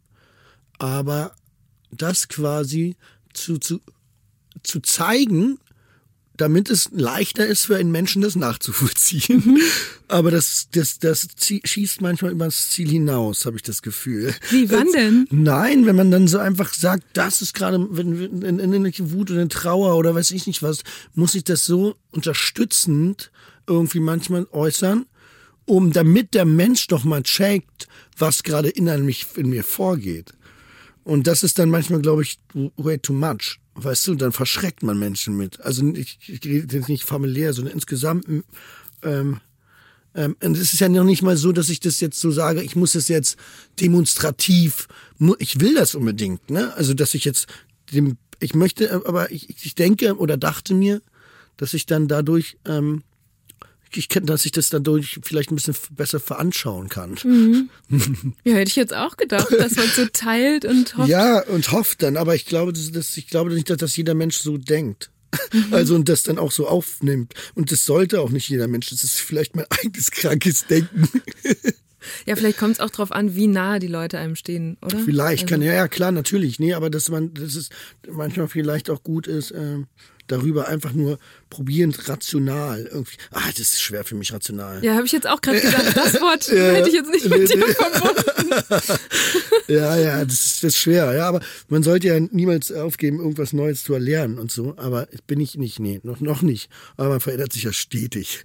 Aber das quasi zu, zu, zu zeigen, damit es leichter ist für einen Menschen, das nachzuvollziehen. Mhm. Aber das, das, das schießt manchmal über das Ziel hinaus, habe ich das Gefühl. Wie, wann denn? Nein, wenn man dann so einfach sagt, das ist gerade in, in, in eine Wut oder eine Trauer oder weiß ich nicht was, muss ich das so unterstützend irgendwie manchmal äußern, um damit der Mensch doch mal checkt, was gerade innerlich in mir vorgeht. Und das ist dann manchmal, glaube ich, way too much. Weißt du, dann verschreckt man Menschen mit. Also ich, ich rede jetzt nicht familiär, sondern insgesamt. Ähm, ähm, und es ist ja noch nicht mal so, dass ich das jetzt so sage, ich muss das jetzt demonstrativ, ich will das unbedingt. Ne? Also dass ich jetzt, dem, ich möchte, aber ich, ich denke oder dachte mir, dass ich dann dadurch, ähm, ich kenne, dass ich das dadurch vielleicht ein bisschen besser veranschauen kann. Mhm. Ja, hätte ich jetzt auch gedacht, dass man so teilt und hofft. Ja, und hofft dann, aber ich glaube, dass, dass, ich glaube nicht, dass das jeder Mensch so denkt. Mhm. Also und das dann auch so aufnimmt. Und das sollte auch nicht jeder Mensch. Das ist vielleicht mein eigenes krankes Denken. Ja, vielleicht kommt es auch drauf an, wie nahe die Leute einem stehen, oder? Vielleicht, also. kann, ja, ja, klar, natürlich. Nee, aber dass man, dass es manchmal vielleicht auch gut ist, ähm, darüber einfach nur probieren, rational irgendwie. Ah, das ist schwer für mich, rational. Ja, habe ich jetzt auch gerade gedacht. Das Wort ja, hätte ich jetzt nicht mit nee, dir nee. verbunden. Ja, ja, das ist, das ist schwer. Ja, aber man sollte ja niemals aufgeben, irgendwas Neues zu erlernen und so. Aber bin ich nicht, nee, noch, noch nicht. Aber man verändert sich ja stetig.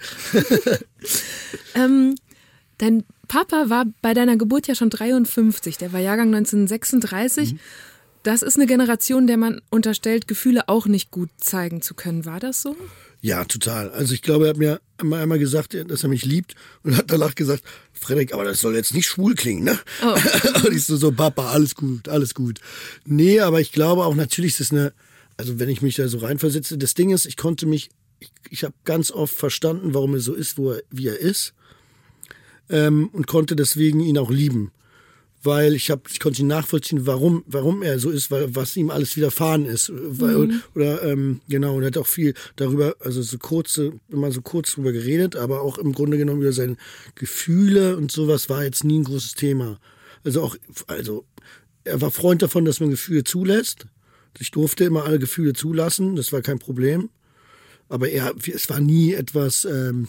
ähm, dein Papa war bei deiner Geburt ja schon dreiundfünfzig. Der war Jahrgang neunzehnhundertsechsunddreißig. Mhm. Das ist eine Generation, der man unterstellt, Gefühle auch nicht gut zeigen zu können. War das so? Ja, total. Also ich glaube, er hat mir einmal, einmal gesagt, dass er mich liebt und hat danach gesagt, Frederik, aber das soll jetzt nicht schwul klingen, ne? Oh. Und ich so, so, Papa, alles gut, alles gut. Nee, aber ich glaube auch, natürlich ist das eine, also wenn ich mich da so reinversetze, das Ding ist, ich konnte mich, ich, ich habe ganz oft verstanden, warum er so ist, wo er, wie er ist, ähm, und konnte deswegen ihn auch lieben. Weil ich hab, ich konnte ihn nachvollziehen, warum, warum er so ist, weil, was ihm alles widerfahren ist. Weil, mhm. Oder, ähm, genau, und er hat auch viel darüber, also so kurze, immer so kurz drüber geredet, aber auch im Grunde genommen über seine Gefühle und sowas war jetzt nie ein großes Thema. Also auch, also, er war Freund davon, dass man Gefühle zulässt. Ich durfte immer alle Gefühle zulassen, das war kein Problem. Aber er, es war nie etwas, ähm,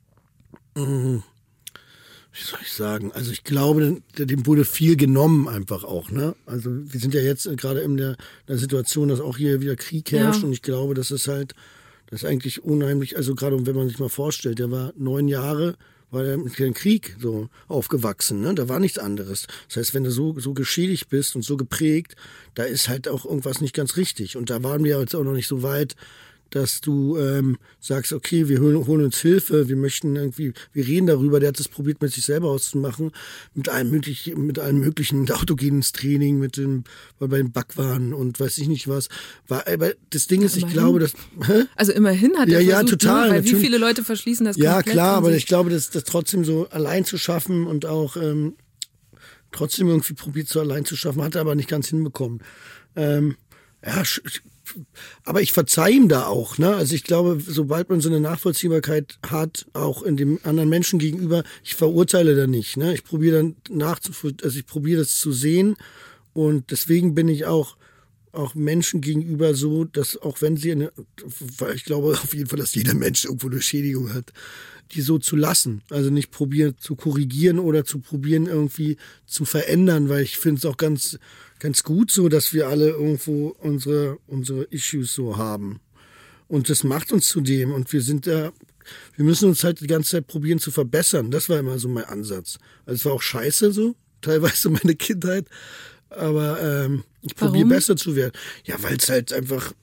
mh, wie soll ich sagen, also ich glaube, dem wurde viel genommen einfach auch, ne? Also wir sind ja jetzt gerade in der, der Situation, dass auch hier wieder Krieg herrscht ja. Und ich glaube, das ist halt, das ist eigentlich unheimlich, also gerade wenn man sich mal vorstellt, der war neun Jahre, war er mit dem Krieg so aufgewachsen, ne? Da war nichts anderes. Das heißt, wenn du so, so geschädigt bist und so geprägt, da ist halt auch irgendwas nicht ganz richtig. Und da waren wir jetzt auch noch nicht so weit, dass du ähm, sagst, okay, wir holen, holen uns Hilfe, wir möchten irgendwie, wir reden darüber, der hat das probiert, mit sich selber auszumachen, mit allem möglichen, mit allem möglichen, mit autogenes Training, mit dem, bei den Backwaren und weiß ich nicht was. War, aber das Ding ist, immerhin. Ich glaube, dass... Hä? Also immerhin hat er ja, versucht, ja, total, ne? Weil natürlich. Wie viele Leute verschließen das ja, komplett? Ja, klar, aber ich glaube, das, das trotzdem so allein zu schaffen und auch ähm, trotzdem irgendwie probiert, so allein zu schaffen, hat er aber nicht ganz hinbekommen. Ähm, ja, aber ich verzeihe ihm da auch, ne? Also ich glaube, sobald man so eine Nachvollziehbarkeit hat, auch in dem anderen Menschen gegenüber, ich verurteile da nicht, ne? Ich probiere dann nachzuvollziehen, also ich probiere das zu sehen und deswegen bin ich auch auch Menschen gegenüber so, dass auch wenn sie eine, weil ich glaube auf jeden Fall, dass jeder Mensch irgendwo eine Schädigung hat, die so zu lassen. Also nicht probieren zu korrigieren oder zu probieren irgendwie zu verändern, weil ich finde es auch ganz, ganz gut so, dass wir alle irgendwo unsere, unsere Issues so haben. Und das macht uns zu dem und wir sind da, wir müssen uns halt die ganze Zeit probieren zu verbessern. Das war immer so mein Ansatz. Also es war auch scheiße so, teilweise meine Kindheit, aber ähm, ich probiere besser zu werden. Ja, weil es halt einfach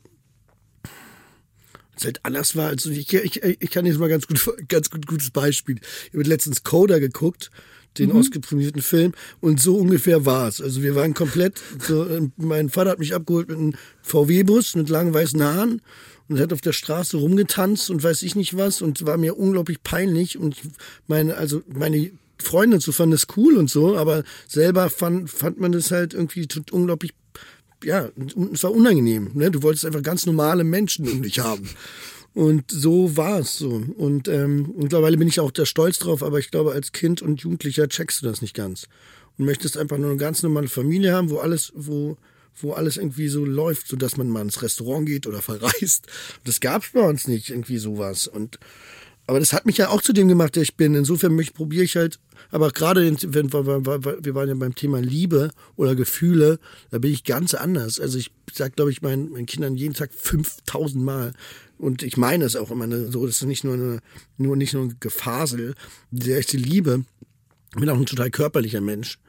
es halt anders war. Also ich, ich, ich kann jetzt mal ganz gut, ganz gut gutes Beispiel. Ich habe letztens Coda geguckt, den mhm. ausgeprämierten Film, und so ungefähr war es. Also wir waren komplett, so, mein Vater hat mich abgeholt mit einem V W-Bus mit langen weißen Haaren und hat auf der Straße rumgetanzt und weiß ich nicht was und war mir unglaublich peinlich und meine, also meine Freunde so fanden das cool und so, aber selber fand, fand man das halt irgendwie unglaublich, ja, es war unangenehm. Ne? Du wolltest einfach ganz normale Menschen um dich haben. Und so war es so. Und ähm, mittlerweile bin ich auch da stolz drauf, aber ich glaube, als Kind und Jugendlicher checkst du das nicht ganz. Und möchtest einfach nur eine ganz normale Familie haben, wo alles, wo, wo alles irgendwie so läuft, sodass man mal ins Restaurant geht oder verreist. Das gab's bei uns nicht, irgendwie sowas. Und aber das hat mich ja auch zu dem gemacht, der ich bin. Insofern probiere ich halt, aber gerade wenn wir waren ja beim Thema Liebe oder Gefühle, da bin ich ganz anders. Also ich sage, glaube ich, meinen, meinen Kindern jeden Tag fünftausend Mal. Und ich meine es auch immer so, das ist nicht nur eine, nur nicht nur ein Gefasel, die echte Liebe. Ich bin auch ein total körperlicher Mensch.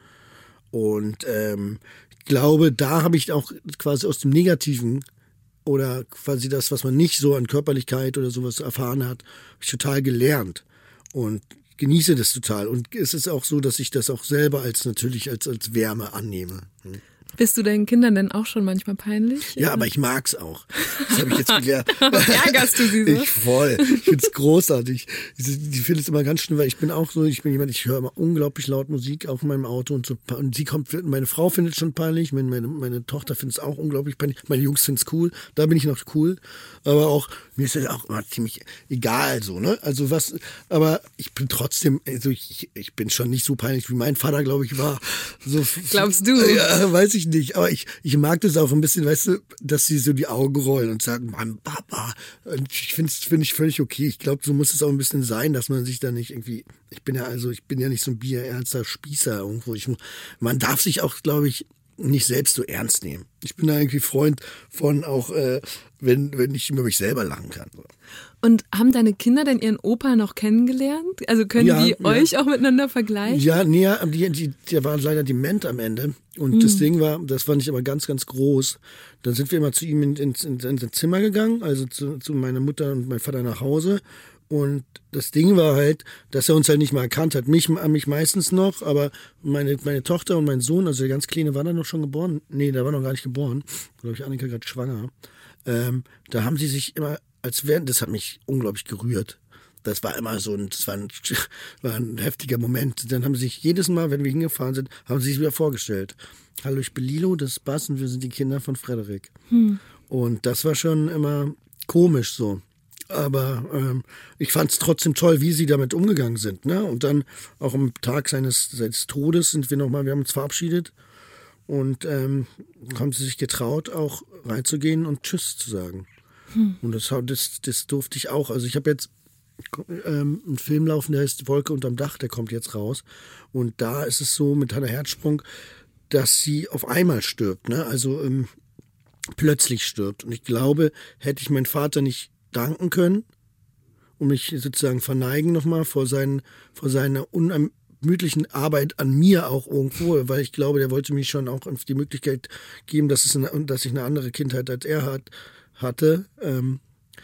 Und ähm, ich glaube, da habe ich auch quasi aus dem Negativen oder quasi das, was man nicht so an Körperlichkeit oder sowas erfahren hat, habe ich total gelernt und genieße das total. Und es ist auch so, dass ich das auch selber als natürlich als, als Wärme annehme. Bist du deinen Kindern denn auch schon manchmal peinlich? Ja, aber ich mag's auch. Das habe ich jetzt gelernt. Ärgerst du sie so? Ich voll. Ich find's großartig. Die, die finden es immer ganz schlimm, weil ich bin auch so, ich bin jemand, ich höre immer unglaublich laut Musik, auch in meinem Auto und so. Und sie kommt, meine Frau findet es schon peinlich, meine, meine, meine Tochter findet es auch unglaublich peinlich, meine Jungs finden es cool, da bin ich noch cool. Aber auch, mir ist das auch immer ziemlich egal so, ne? Also was, aber ich bin trotzdem, also ich, ich bin schon nicht so peinlich, wie mein Vater, glaube ich, war. So, glaubst du? Ja, weiß ich nicht. Aber ich, ich mag das auch ein bisschen, weißt du, dass sie so die Augen rollen und sagen, Mann, Papa. Und ich finde es find ich völlig okay. Ich glaube, so muss es auch ein bisschen sein, dass man sich da nicht irgendwie, ich bin ja also, ich bin ja nicht so ein bierernster Spießer irgendwo. Ich, man darf sich auch, glaube ich, nicht selbst so ernst nehmen. Ich bin da irgendwie Freund von auch, äh, wenn, wenn ich über mich selber lachen kann. Und haben deine Kinder denn ihren Opa noch kennengelernt? Also können ja, die ja. euch auch miteinander vergleichen? Ja, nee, die, die, der war leider dement am Ende. Und mhm. das Ding war, das fand ich aber ganz, ganz groß. Dann sind wir immer zu ihm ins in, in, in sein Zimmer gegangen, also zu, zu meiner Mutter und meinem Vater nach Hause. Und das Ding war halt, dass er uns halt nicht mal erkannt hat. Mich, mich meistens noch, aber meine, meine Tochter und mein Sohn, also der ganz Kleine, war da noch schon geboren. Nee, der war noch gar nicht geboren. Glaube ich, Annika gerade schwanger. Ähm, da haben sie sich immer, als wären, das hat mich unglaublich gerührt. Das war immer so ein, das war ein, war ein heftiger Moment. Dann haben sie sich jedes Mal, wenn wir hingefahren sind, haben sie sich wieder vorgestellt. Hallo, ich bin Lilo, das ist Bas und wir sind die Kinder von Frederik. Hm. Und das war schon immer komisch so. Aber ähm, ich fand es trotzdem toll, wie sie damit umgegangen sind. Ne? Und dann auch am Tag seines, seines Todes sind wir nochmal, wir haben uns verabschiedet und ähm, haben sie sich getraut, auch reinzugehen und Tschüss zu sagen. Hm. Und das, das, das durfte ich auch. Also ich habe jetzt ähm, einen Film laufen, der heißt Wolke unterm Dach, der kommt jetzt raus. Und da ist es so mit Hannah Herzsprung, dass sie auf einmal stirbt. Ne? Also ähm, plötzlich stirbt. Und ich glaube, hätte ich meinen Vater nicht danken können und mich sozusagen verneigen nochmal vor, seinen, vor seiner unermüdlichen Arbeit an mir auch irgendwo, weil ich glaube, der wollte mir schon auch die Möglichkeit geben, dass, es eine, dass ich eine andere Kindheit als er hat, hatte. Ähm,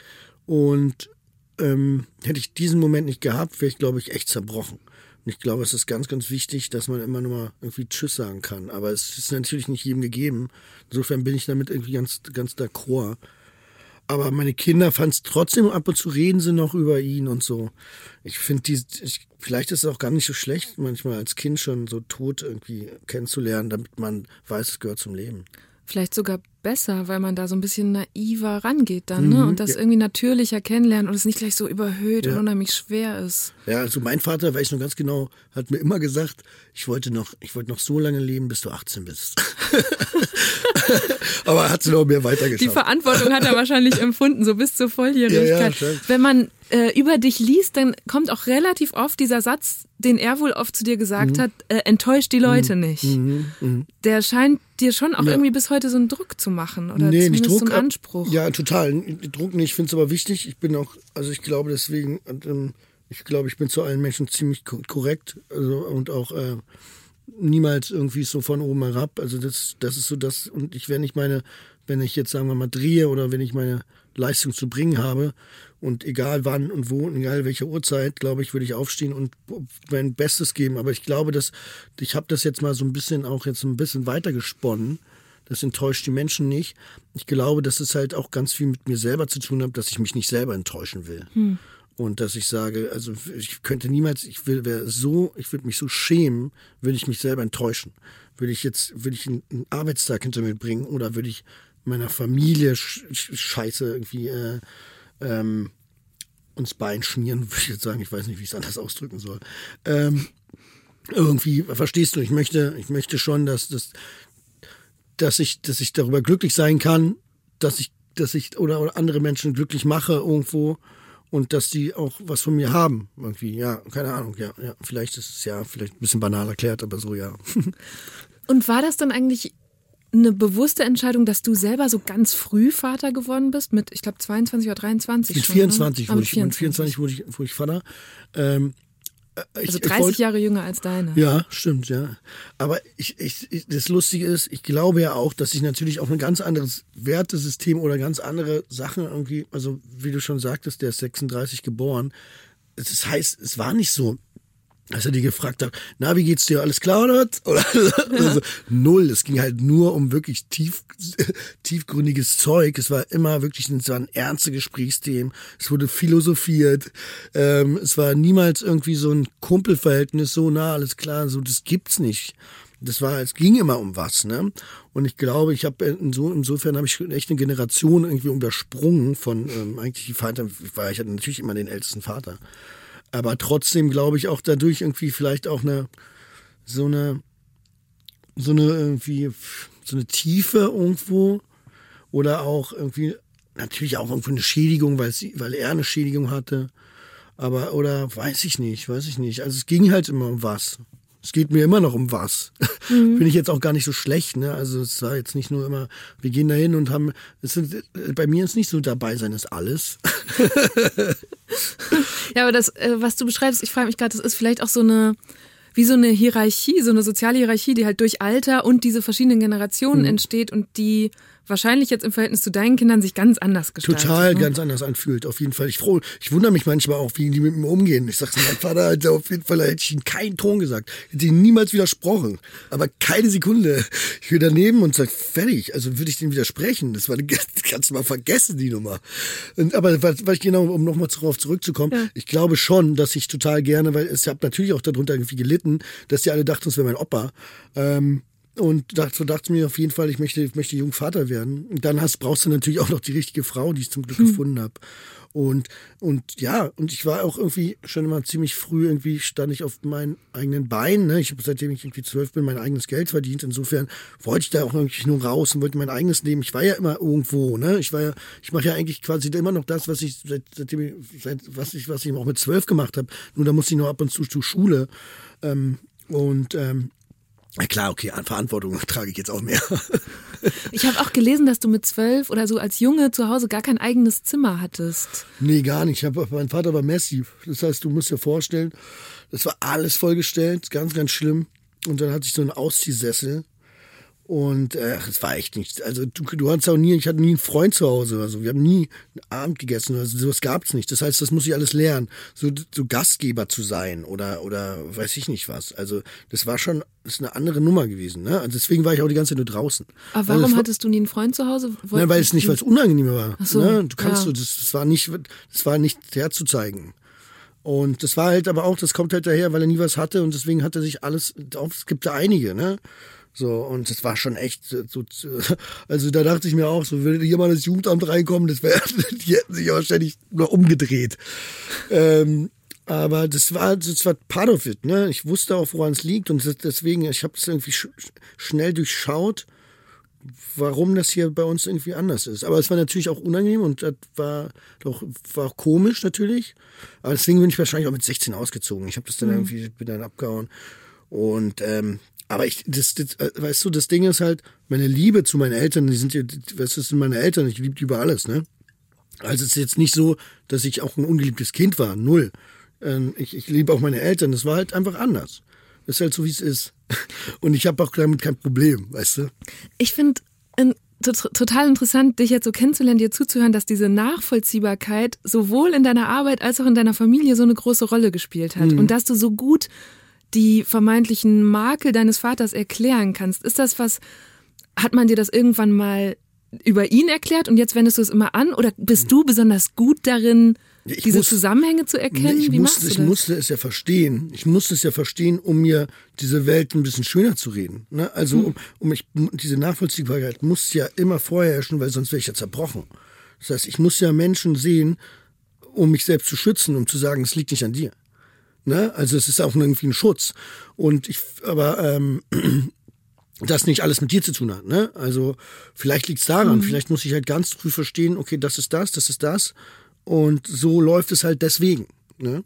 und ähm, hätte ich diesen Moment nicht gehabt, wäre ich, glaube ich, echt zerbrochen. Und ich glaube, es ist ganz, ganz wichtig, dass man immer nur mal irgendwie Tschüss sagen kann. Aber es ist natürlich nicht jedem gegeben. Insofern bin ich damit irgendwie ganz, ganz d'accord. Aber meine Kinder fanden es trotzdem, ab und zu reden sie noch über ihn und so. Ich finde, die, ich, vielleicht ist es auch gar nicht so schlecht, manchmal als Kind schon so tot irgendwie kennenzulernen, damit man weiß, es gehört zum Leben. Vielleicht sogar besser, weil man da so ein bisschen naiver rangeht dann, ne? Mhm, Und das ja. irgendwie natürlicher kennenlernen und es nicht gleich so überhöht Ja. und unheimlich schwer ist. Ja, also mein Vater, weiß ich noch ganz genau, hat mir immer gesagt, ich wollte noch, ich wollte noch so lange leben, bis du achtzehn bist. Aber er hat es noch mehr Die weitergeschafft. Verantwortung hat er wahrscheinlich empfunden, so bis zur Volljährigkeit. Ja, ja, stimmt. Wenn man äh, über dich liest, dann kommt auch relativ oft dieser Satz, den er wohl oft zu dir gesagt Mhm. hat, äh, enttäuscht die Leute nicht. Mhm, mhm. Der scheint dir schon auch Ja. irgendwie bis heute so einen Druck zu machen oder Nee, nicht zumindest Druck. so einen ab- Anspruch. Ja, total. Druck nicht. Ich finde es aber wichtig. Ich bin auch, also ich glaube deswegen, und, ähm, ich glaube, ich bin zu allen Menschen ziemlich ko- korrekt, also, und auch äh, niemals irgendwie so von oben herab. Also das, das ist so das, und ich, wenn ich meine, wenn ich jetzt, sagen wir mal, drehe oder wenn ich meine Leistung zu bringen habe und egal wann und wo und egal welche Uhrzeit, glaube ich, würde ich aufstehen und mein Bestes geben. Aber ich glaube, dass ich habe das jetzt mal so ein bisschen auch jetzt ein bisschen weiter gesponnen. Das enttäuscht die Menschen nicht. Ich glaube, dass es halt auch ganz viel mit mir selber zu tun hat, dass ich mich nicht selber enttäuschen will. Hm. Und dass ich sage, also ich könnte niemals, ich will, wäre so, ich würde mich so schämen, würde ich mich selber enttäuschen. Würde ich jetzt, würde ich einen, einen Arbeitstag hinter mir bringen oder würde ich meiner Familie sch, sch, Scheiße irgendwie äh, ähm, uns Bein schmieren, würde ich jetzt sagen, ich weiß nicht, wie ich es anders ausdrücken soll. Ähm, irgendwie, verstehst du, ich möchte, ich möchte schon, dass, dass, dass ich, dass ich darüber glücklich sein kann, dass ich, dass ich oder, oder andere Menschen glücklich mache irgendwo und dass die auch was von mir haben irgendwie. Ja, keine Ahnung, ja, ja. Vielleicht ist es ja vielleicht ein bisschen banal erklärt, aber so ja. Und war das dann eigentlich eine bewusste Entscheidung, dass du selber so ganz früh Vater geworden bist? Mit, ich glaube, zweiundzwanzig oder dreiundzwanzig Mit schon, vierundzwanzig ne? wurde Ah, ich, mit vierundzwanzig wurde ich, wurde ich Vater. Ähm, ich, Also ich dreißig wollte- Jahre jünger als deine. Ja, stimmt, ja. Aber ich, ich, ich, das Lustige ist, ich glaube ja auch, dass ich natürlich auch ein ganz anderes Wertesystem oder ganz andere Sachen irgendwie, also wie du schon sagtest, der ist sechsunddreißig geboren. Das heißt, es war nicht so, dass er die gefragt hat, na, wie geht's dir, alles klar oder was? Oder, oder so. Null, es ging halt nur um wirklich tief, tiefgründiges Zeug. Es war immer wirklich, es waren ernste Gesprächsthemen. Es wurde philosophiert. Ähm, es war niemals irgendwie so ein Kumpelverhältnis, so, na, alles klar, so, das gibt's nicht. Das war, es ging immer um was, ne? Und ich glaube, ich habe inso, insofern habe ich echt eine Generation irgendwie übersprungen von ähm, eigentlich die Vater, ich war, ich hatte natürlich immer den ältesten Vater. Aber trotzdem glaube ich auch dadurch irgendwie vielleicht auch eine, so eine, so eine irgendwie, so eine Tiefe irgendwo oder auch irgendwie, natürlich auch irgendwo eine Schädigung, weil sie, weil er eine Schädigung hatte. Aber, oder weiß ich nicht, weiß ich nicht. Also es ging halt immer um was. Es geht mir immer noch um was. Mhm. Finde ich jetzt auch gar nicht so schlecht, ne? Also es war jetzt nicht nur immer, wir gehen da hin und haben, es sind, bei mir ist nicht so dabei sein ist alles. Ja, aber das, äh, was du beschreibst, ich frage mich gerade, das ist vielleicht auch so eine, wie so eine Hierarchie, so eine soziale Hierarchie, die halt durch Alter und diese verschiedenen Generationen mhm. entsteht und die wahrscheinlich jetzt im Verhältnis zu deinen Kindern sich ganz anders gestaltet. Total ne? ganz anders anfühlt, auf jeden Fall. Ich froh, ich wundere mich manchmal auch, wie die mit mir umgehen. Ich sage, mein Vater hat auf jeden Fall, da hätte ich ihm keinen Ton gesagt, hätte ihm niemals widersprochen, aber keine Sekunde. Ich will daneben und sage, fertig, also würde ich dem widersprechen. Das war, das kannst du mal vergessen, die Nummer. Und, aber was, was ich genau, um nochmal darauf zurückzukommen, ja. Ich glaube schon, dass ich total gerne, weil es habe natürlich auch darunter irgendwie gelitten, dass die alle dachten, es wäre mein Opa. Ähm, Und dachte, dachte mir auf jeden Fall, ich möchte, ich möchte jung Vater werden. Und dann hast, brauchst du natürlich auch noch die richtige Frau, die ich zum Glück hm. gefunden habe. Und, und ja, und ich war auch irgendwie schon immer ziemlich früh, irgendwie stand ich auf meinen eigenen Beinen. Ne? Ich habe seitdem ich irgendwie zwölf bin, mein eigenes Geld verdient. Insofern wollte ich da auch irgendwie nur raus und wollte mein eigenes Leben. Ich war ja immer irgendwo, ne? Ich war ja, ich mache ja eigentlich quasi immer noch das, was ich seit, seitdem ich, seit, was ich, was ich auch mit zwölf gemacht habe. Nur da musste ich noch ab und zu zur Schule. Ähm, und ähm, Na klar, okay, an Verantwortung trage ich jetzt auch mehr. Ich habe auch gelesen, dass du mit zwölf oder so als Junge zu Hause gar kein eigenes Zimmer hattest. Nee, gar nicht. Ich hab, mein Vater war massiv. Das heißt, du musst dir vorstellen, das war alles vollgestellt, ganz, ganz schlimm. Und dann hatte ich so einen Ausziehsessel. Und äh, das war echt nichts. Also du, du hattest auch nie, ich hatte nie einen Freund zu Hause oder so. Wir haben nie Abend gegessen. Also sowas gab's nicht. Das heißt, das muss ich alles lernen, so, so Gastgeber zu sein oder oder weiß ich nicht was. Also das war schon, das ist eine andere Nummer gewesen. Ne? Also deswegen war ich auch die ganze Zeit nur draußen. Aber warum also hattest du nie einen Freund zu Hause? Ne, weil es nicht, weil es unangenehm war. Ach so, ne? Du kannst ja. so, das, das war nicht, das war nicht herzuzeigen. Und das war halt aber auch, das kommt halt daher, weil er nie was hatte und deswegen hat er sich alles, es gibt da einige, ne? So, und das war schon echt so, also da dachte ich mir auch, so würde hier mal das Jugendamt reinkommen, das wäre, die hätten sich ja wahrscheinlich nur umgedreht. Ähm, aber das war, das war part of it, ne? Ich wusste auch, woran es liegt und deswegen, ich habe es irgendwie sch- schnell durchschaut, warum das hier bei uns irgendwie anders ist. Aber es war natürlich auch unangenehm und das war doch war auch komisch natürlich. Aber deswegen bin ich wahrscheinlich auch mit sechzehn ausgezogen. Ich habe das dann mhm. irgendwie bin dann abgehauen und ähm, aber ich, das, das, weißt du, das Ding ist halt, meine Liebe zu meinen Eltern, die sind ja, was das sind meine Eltern, ich liebe die über alles, ne? Also es ist jetzt nicht so, dass ich auch ein ungeliebtes Kind war, null. Ähm, ich, ich liebe auch meine Eltern, das war halt einfach anders. Das ist halt so, wie es ist. Und ich habe auch damit kein Problem, weißt du? Ich finde total interessant, dich jetzt so kennenzulernen, dir zuzuhören, dass diese Nachvollziehbarkeit sowohl in deiner Arbeit als auch in deiner Familie so eine große Rolle gespielt hat. Mhm. Und dass du so gut die vermeintlichen Makel deines Vaters erklären kannst. Ist das was, hat man dir das irgendwann mal über ihn erklärt und jetzt wendest du es immer an? Oder bist du besonders gut darin, ich diese muss, Zusammenhänge zu erkennen? Ich, Wie musste, machst du ich das? musste es ja verstehen. Ich musste es ja verstehen, um mir diese Welt ein bisschen schöner zu reden. Ne? Also hm. um, um ich, diese Nachvollziehbarkeit muss ja immer vorher herrschen, weil sonst wäre ich ja zerbrochen. Das heißt, ich muss ja Menschen sehen, um mich selbst zu schützen, um zu sagen, es liegt nicht an dir. Ne? Also es ist auch irgendwie ein Schutz. Und ich, aber ähm, das nicht alles mit dir zu tun hat. Ne? Also vielleicht liegt es daran, mhm. vielleicht muss ich halt ganz früh verstehen, okay, das ist das, das ist das. Und so läuft es halt deswegen. Ne?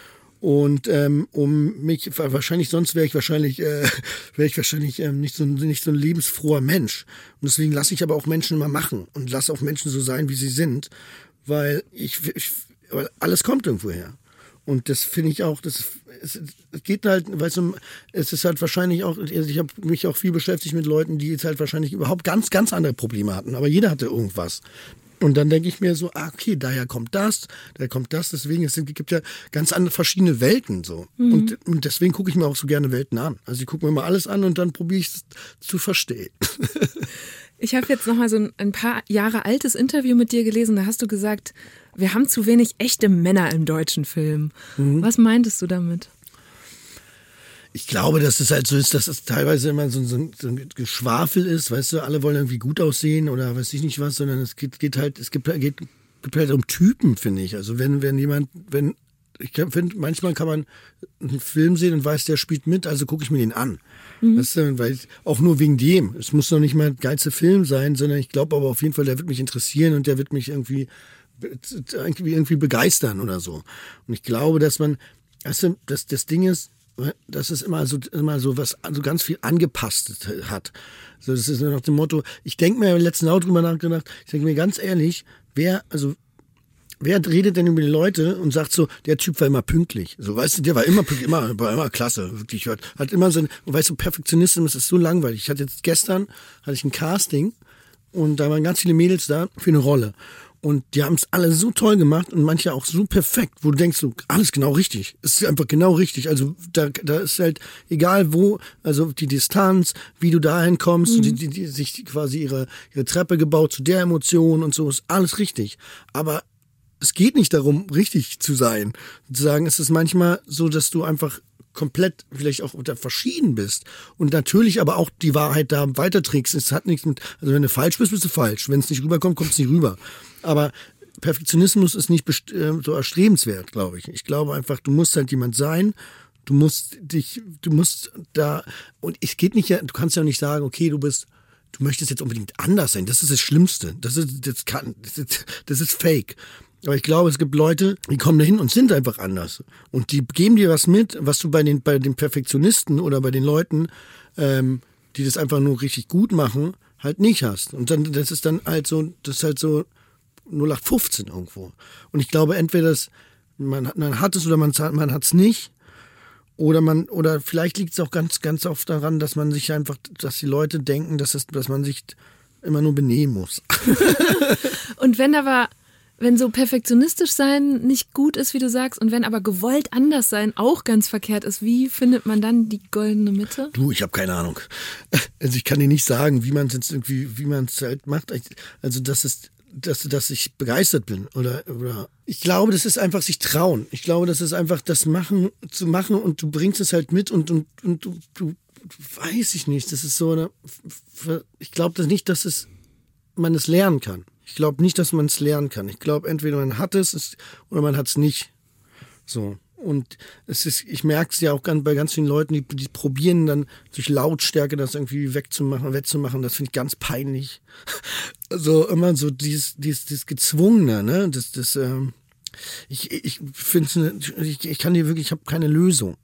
Und ähm, um mich, wahrscheinlich, sonst wäre ich wahrscheinlich, äh, wäre ich wahrscheinlich ähm, nicht so, nicht so ein lebensfroher Mensch. Und deswegen lasse ich aber auch Menschen immer machen und lasse auch Menschen so sein, wie sie sind. Weil ich, ich weil alles kommt irgendwo her. Und das finde ich auch, das es, es geht halt, weißt du, es ist halt wahrscheinlich auch, ich habe mich auch viel beschäftigt mit Leuten, die jetzt halt wahrscheinlich überhaupt ganz, ganz andere Probleme hatten, aber jeder hatte irgendwas. Und dann denke ich mir so, ah, okay, daher kommt das, daher kommt das, deswegen, es gibt ja ganz andere, verschiedene Welten so. Mhm. Und, und deswegen gucke ich mir auch so gerne Welten an. Also ich gucke mir mal alles an und dann probiere ich es zu verstehen. Ich habe jetzt noch mal so ein, ein paar Jahre altes Interview mit dir gelesen, da hast du gesagt, wir haben zu wenig echte Männer im deutschen Film. Mhm. Was meintest du damit? Ich glaube, dass es halt so ist, dass es teilweise immer so, so, so ein Geschwafel ist, weißt du, alle wollen irgendwie gut aussehen oder weiß ich nicht was, sondern es geht, geht halt, es gibt, geht, gibt halt um Typen, finde ich. Also wenn, wenn jemand, wenn, ich finde, manchmal kann man einen Film sehen und weiß, der spielt mit, also gucke ich mir den an. Mhm. Weißt du, weil ich, auch nur wegen dem. Es muss noch nicht mal ein geilster Film sein, sondern ich glaube aber auf jeden Fall, der wird mich interessieren und der wird mich irgendwie, irgendwie begeistern oder so. Und ich glaube, dass man, weißt du, das, das Ding ist, dass es immer so, immer so was, so ganz viel angepasst hat. So, das ist nur nach dem Motto, ich denke mir im letzten Auto drüber nachgedacht, ich denke mir ganz ehrlich, wer, also, wer redet denn über die Leute und sagt so, der Typ war immer pünktlich. So, weißt du, der war immer pünktlich, immer, war immer klasse, wirklich, hat, hat immer so, weißt du, Perfektionismus ist so langweilig. Ich hatte jetzt gestern, hatte ich ein Casting und da waren ganz viele Mädels da für eine Rolle. Und die haben es alle so toll gemacht und manche auch so perfekt, wo du denkst, so, alles genau richtig. Es ist einfach genau richtig. Also da, da ist halt egal wo, also die Distanz, wie du dahin kommst, mhm. die, die, die sich quasi ihre, ihre Treppe gebaut zu der Emotion und so, ist alles richtig. Aber es geht nicht darum, richtig zu sein. Zu sagen, es ist manchmal so, dass du einfach komplett vielleicht auch unter verschieden bist und natürlich aber auch die Wahrheit da weiterträgst. Es hat nichts mit, also wenn du falsch bist, bist du falsch. Wenn es nicht rüberkommt, kommt es nicht rüber. Aber Perfektionismus ist nicht best- äh, so erstrebenswert, glaube ich. Ich glaube einfach, du musst halt jemand sein, du musst dich, du musst da, und es geht nicht, du kannst ja auch nicht sagen, okay, du bist, du möchtest jetzt unbedingt anders sein. Das ist das Schlimmste. Das ist, das kann, das ist, das ist fake. Aber ich glaube, es gibt Leute, die kommen dahin und sind einfach anders. Und die geben dir was mit, was du bei den, bei den Perfektionisten oder bei den Leuten, ähm, die das einfach nur richtig gut machen, halt nicht hast. Und dann, das ist dann halt so, das ist halt so null acht fünfzehn irgendwo. Und ich glaube, entweder das, man, man hat es oder man, man hat es nicht. Oder man, oder vielleicht liegt es auch ganz, ganz oft daran, dass man sich einfach, dass die Leute denken, dass es, dass man sich immer nur benehmen muss. Und wenn aber, wenn so perfektionistisch sein nicht gut ist, wie du sagst, und wenn aber gewollt anders sein auch ganz verkehrt ist, wie findet man dann die goldene Mitte? Du, ich habe keine Ahnung. Also ich kann dir nicht sagen, wie man es jetzt irgendwie, wie man es halt macht. Also das ist, dass, dass ich begeistert bin oder, oder ich glaube, das ist einfach sich trauen. Ich glaube, das ist einfach das machen, zu machen und du bringst es halt mit und, und, und du, du weiß ich nicht. Das ist so eine, ich glaube das nicht, dass es, man es lernen kann. Ich glaube nicht, dass man es lernen kann. Ich glaube, entweder man hat es oder man hat es nicht. So. Und es ist, ich merke es ja auch ganz, bei ganz vielen Leuten, die, die probieren dann durch Lautstärke das irgendwie wegzumachen, wettzumachen. Das finde ich ganz peinlich. Also immer so dieses, dieses, dieses Gezwungene, ne? Das, das, ähm, ich, ich finde, ich, ich kann dir wirklich, ich habe keine Lösung.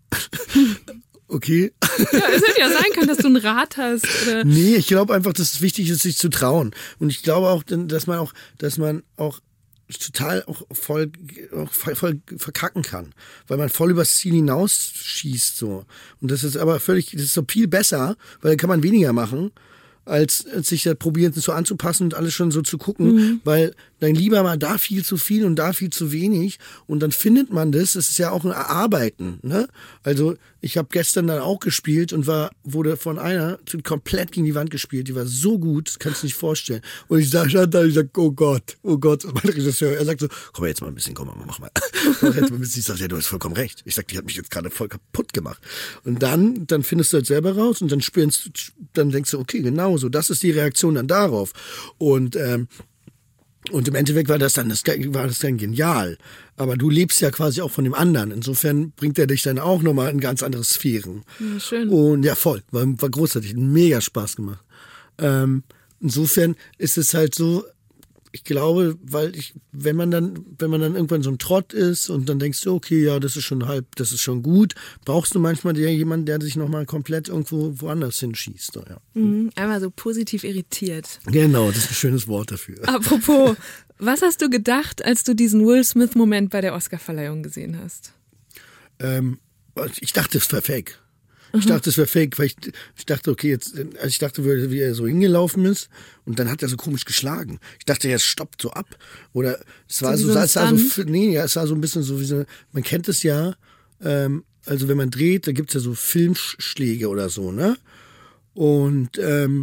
Okay. Ja, es hätte ja sein können, dass du einen Rat hast. Oder? Nee, ich glaube einfach, dass es wichtig ist, sich zu trauen. Und ich glaube auch, dass man auch, dass man auch total auch voll, auch voll, voll verkacken kann, weil man voll übers Ziel hinausschießt so. Und das ist aber völlig, das ist so viel besser, weil dann kann man weniger machen, als, als sich da probieren so anzupassen und alles schon so zu gucken, mhm. weil dann lieber mal da viel zu viel und da viel zu wenig und dann findet man das. Es ist ja auch ein Erarbeiten, ne? Also ich habe gestern dann auch gespielt und war wurde von einer komplett gegen die Wand gespielt. Die war so gut, das kannst du nicht vorstellen. Und ich sag, stand da, ich sag, oh Gott, oh Gott. Und mein Regisseur, er sagt so, komm jetzt mal ein bisschen, komm mal, mach mal. Mach jetzt mal ein bisschen. Ich sag, ja, du hast vollkommen recht. Ich sag, die hat mich jetzt gerade voll kaputt gemacht. Und dann, dann findest du halt selber raus und dann spielst du, dann denkst du, okay, genau so, das ist die Reaktion dann darauf. Und ähm, Und im Endeffekt war das dann das, war das dann genial. Aber du lebst ja quasi auch von dem anderen. Insofern bringt er dich dann auch nochmal in ganz andere Sphären. Ja, schön. Und ja, voll. War, war großartig. Mega Spaß gemacht. Ähm, insofern ist es halt so, ich glaube, weil ich, wenn man dann, wenn man dann irgendwann so ein Trott ist und dann denkst du, okay, ja, das ist schon halb, das ist schon gut, brauchst du manchmal der, jemanden, der sich nochmal komplett irgendwo woanders hinschießt. So, ja. Mhm, einmal so positiv irritiert. Genau, das ist ein schönes Wort dafür. Apropos, was hast du gedacht, als du diesen Will Smith-Moment bei der Oscarverleihung gesehen hast? Ähm, ich dachte, es war fake. Ich dachte, es wäre fake, weil ich, ich dachte, okay, jetzt, also ich dachte, wie er so hingelaufen ist und dann hat er so komisch geschlagen. Ich dachte, er stoppt so ab. Oder es war so, so, es sah so, nee, ja, es war so ein bisschen so wie so, man kennt es ja, ähm, also wenn man dreht, da gibt's ja so Filmschläge oder so, ne? Und, ähm,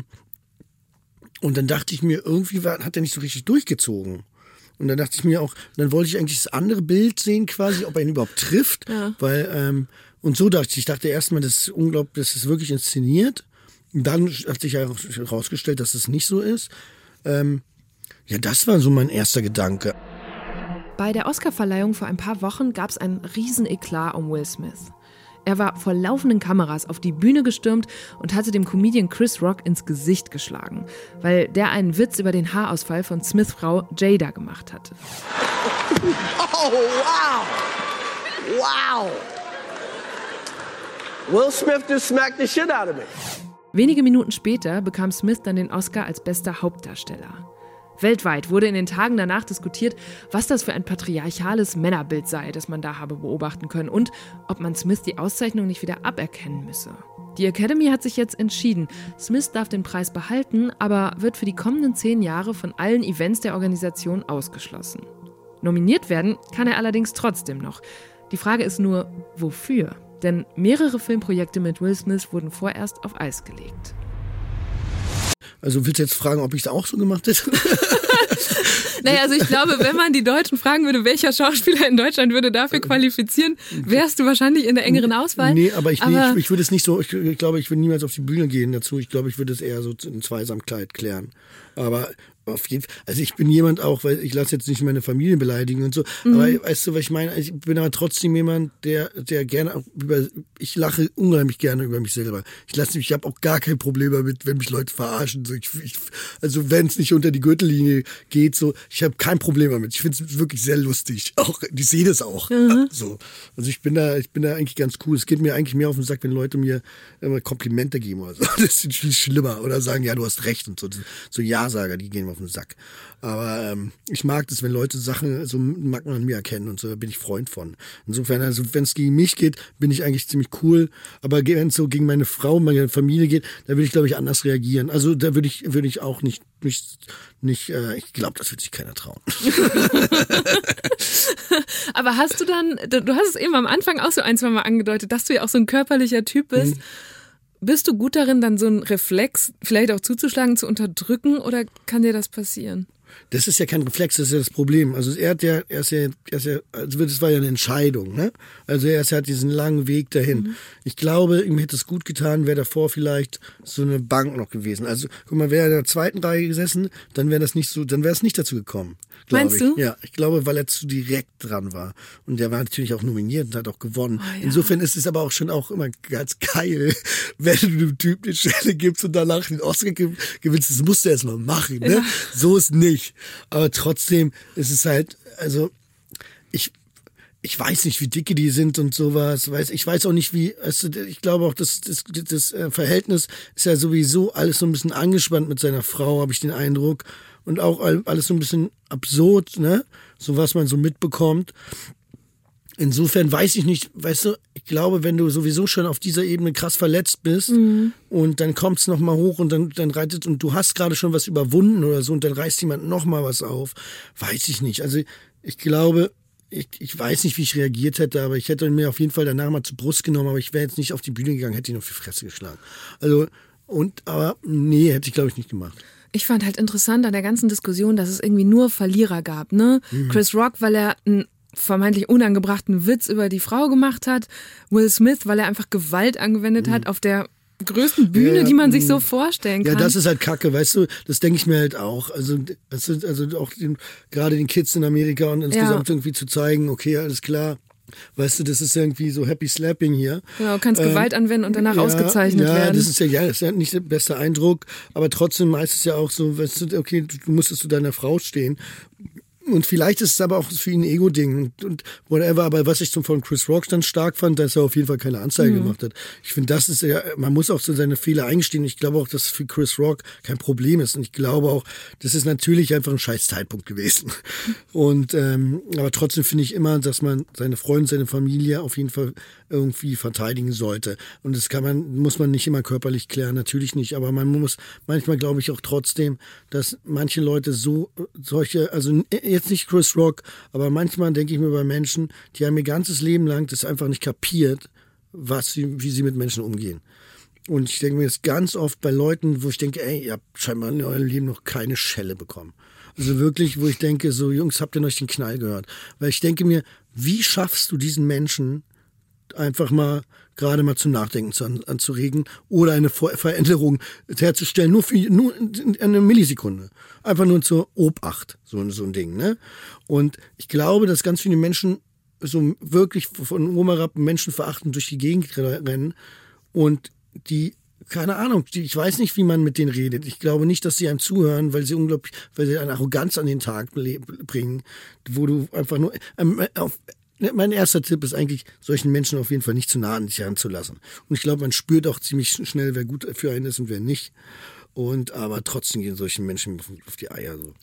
und dann dachte ich mir, irgendwie war, hat er nicht so richtig durchgezogen. Und dann dachte ich mir auch, dann wollte ich eigentlich das andere Bild sehen quasi, ob er ihn überhaupt trifft, ja. weil, ähm, und so dachte ich, ich dachte erstmal, das ist unglaublich, das ist wirklich inszeniert. Und dann hat sich herausgestellt, dass es nicht so ist. Ähm, ja, das war so mein erster Gedanke. Bei der Oscarverleihung vor ein paar Wochen gab es einen riesen Eklat um Will Smith. Er war vor laufenden Kameras auf die Bühne gestürmt und hatte dem Comedian Chris Rock ins Gesicht geschlagen, weil der einen Witz über den Haarausfall von Smiths Frau Jada gemacht hatte. Oh, wow! Wow! Will Smith just smacked the shit out of me. Wenige Minuten später bekam Smith dann den Oscar als bester Hauptdarsteller. Weltweit wurde in den Tagen danach diskutiert, was das für ein patriarchales Männerbild sei, das man da habe beobachten können und ob man Smith die Auszeichnung nicht wieder aberkennen müsse. Die Academy hat sich jetzt entschieden, Smith darf den Preis behalten, aber wird für die kommenden zehn Jahre von allen Events der Organisation ausgeschlossen. Nominiert werden kann er allerdings trotzdem noch. Die Frage ist nur, wofür? Denn mehrere Filmprojekte mit Will Smith wurden vorerst auf Eis gelegt. Also willst du jetzt fragen, ob ich es auch so gemacht hätte? Naja, also ich glaube, wenn man die Deutschen fragen würde, welcher Schauspieler in Deutschland würde dafür qualifizieren, wärst du wahrscheinlich in der engeren Auswahl. Nee, aber ich, aber nee, ich, ich würde es nicht so, ich, ich glaube, ich würde niemals auf die Bühne gehen dazu. Ich glaube, ich würde es eher so in Zweisamkeit klären. Aber auf jeden Fall, also ich bin jemand auch, weil ich lasse jetzt nicht meine Familie beleidigen und so, mhm. aber weißt du, was ich meine? Ich bin aber trotzdem jemand, der der gerne auch über, ich lache unheimlich gerne über mich selber. Ich lasse mich, ich habe auch gar kein Problem damit, wenn mich Leute verarschen. So, ich, ich, also wenn es nicht unter die Gürtellinie geht, so, ich habe kein Problem damit. Ich finde es wirklich sehr lustig. Auch, ich sehe das auch. Mhm. So, also ich bin da, ich bin da eigentlich ganz cool. Es geht mir eigentlich mehr auf den Sack, wenn Leute mir immer Komplimente geben oder so. Das ist viel schlimmer. Oder sagen, ja, du hast recht und so. So Ja-Sager, die gehen mir auf den Sack. Aber ähm, ich mag das, wenn Leute Sachen so Macken an mir erkennen und so, da bin ich Freund von. Insofern, also wenn es gegen mich geht, bin ich eigentlich ziemlich cool. Aber wenn es so gegen meine Frau, meine Familie geht, da würde ich, glaube ich, anders reagieren. Also da würde ich, würde ich auch nicht, nicht, nicht äh, ich glaube, das würde sich keiner trauen. Aber hast du dann, du hast es eben am Anfang auch so ein, zwei Mal angedeutet, dass du ja auch so ein körperlicher Typ bist. Mhm. Bist du gut darin, dann so einen Reflex vielleicht auch zuzuschlagen, zu unterdrücken oder kann dir das passieren? Das ist ja kein Reflex, das ist ja das Problem. Also er hat ja, er ist ja, er ist ja, also das war ja eine Entscheidung, ne? Also er hat diesen langen Weg dahin. Mhm. Ich glaube, ihm hätte es gut getan, wäre davor vielleicht so eine Bank noch gewesen. Also guck mal, wäre er in der zweiten Reihe gesessen, dann wäre das nicht so, dann wäre es nicht dazu gekommen. Meinst ich. du? Ja, ich glaube, weil er zu direkt dran war. Und der war natürlich auch nominiert und hat auch gewonnen. Oh, ja. Insofern ist es aber auch schon auch immer ganz geil, wenn du dem Typ eine Stelle gibst und danach den Oscar gewinnst. Das musst du erst mal machen, ne? Ja. So ist nicht. Aber trotzdem ist es halt, also ich ich weiß nicht, wie dicke die sind und sowas. Ich weiß auch nicht, wie, also ich glaube auch, das, das, das Verhältnis ist ja sowieso alles so ein bisschen angespannt mit seiner Frau, habe ich den Eindruck. Und auch alles so ein bisschen absurd, ne? So was man so mitbekommt. Insofern weiß ich nicht, weißt du, ich glaube, wenn du sowieso schon auf dieser Ebene krass verletzt bist mhm. und dann kommt es nochmal hoch und dann, dann reitet und du hast gerade schon was überwunden oder so und dann reißt jemand nochmal was auf, weiß ich nicht. Also ich glaube, ich, ich weiß nicht, wie ich reagiert hätte, aber ich hätte mir auf jeden Fall danach mal zur Brust genommen, aber ich wäre jetzt nicht auf die Bühne gegangen, hätte ihn auf die Fresse geschlagen. Also, und, aber nee, hätte ich glaube ich nicht gemacht. Ich fand halt interessant an der ganzen Diskussion, dass es irgendwie nur Verlierer gab, ne? Mhm. Chris Rock, weil er einen vermeintlich unangebrachten Witz über die Frau gemacht hat. Will Smith, weil er einfach Gewalt angewendet mhm. hat auf der größten Bühne, ja, die man sich so vorstellen kann. Ja, das ist halt Kacke, weißt du, das denke ich mir halt auch. Also, das ist, also auch den, gerade den Kids in Amerika und insgesamt ja. irgendwie zu zeigen, okay, alles klar. Weißt du, das ist irgendwie so Happy Slapping hier. Genau, du kannst ähm, Gewalt anwenden und danach ja, ausgezeichnet ja, werden. Ja, das ist ja, ja, das ist ja nicht der beste Eindruck, aber trotzdem meist es ja auch so, weißt du, okay, du musstest zu deiner Frau stehen. Und vielleicht ist es aber auch für ihn ein Ego-Ding und, und whatever, aber was ich zum von Chris Rock dann stark fand, dass er auf jeden Fall keine Anzeige mhm. gemacht hat. Ich finde, das ist ja, man muss auch so seine Fehler eingestehen. Ich glaube auch, dass es für Chris Rock kein Problem ist. Und ich glaube auch, das ist natürlich einfach ein scheiß Zeitpunkt gewesen. Und, ähm, aber trotzdem finde ich immer, dass man seine Freunde, seine Familie auf jeden Fall irgendwie verteidigen sollte. Und das kann man, muss man nicht immer körperlich klären, natürlich nicht. Aber man muss manchmal, glaube ich, auch trotzdem, dass manche Leute so, solche, also jetzt nicht Chris Rock, aber manchmal denke ich mir bei Menschen, die haben ihr ganzes Leben lang das einfach nicht kapiert, was sie, wie sie mit Menschen umgehen. Und ich denke mir jetzt ganz oft bei Leuten, wo ich denke, ey, ihr habt scheinbar in eurem Leben noch keine Schelle bekommen. Also wirklich, wo ich denke, so Jungs, habt ihr noch den Knall gehört? Weil ich denke mir, wie schaffst du diesen Menschen einfach mal gerade mal zum Nachdenken zu, an, anzuregen oder eine Ver- Veränderung herzustellen, nur für nur eine Millisekunde. Einfach nur zur Obacht, so, so ein Ding, ne? Und ich glaube, dass ganz viele Menschen so wirklich von oben herab menschenverachtend durch die Gegend rennen und die, keine Ahnung, die, ich weiß nicht, wie man mit denen redet. Ich glaube nicht, dass sie einem zuhören, weil sie unglaublich, weil sie eine Arroganz an den Tag bringen, wo du einfach nur, ähm, auf, mein erster Tipp ist eigentlich, solchen Menschen auf jeden Fall nicht zu nah an sich heranzulassen. Und ich glaube, man spürt auch ziemlich schnell, wer gut für einen ist und wer nicht. Und aber trotzdem gehen solchen Menschen auf die Eier so.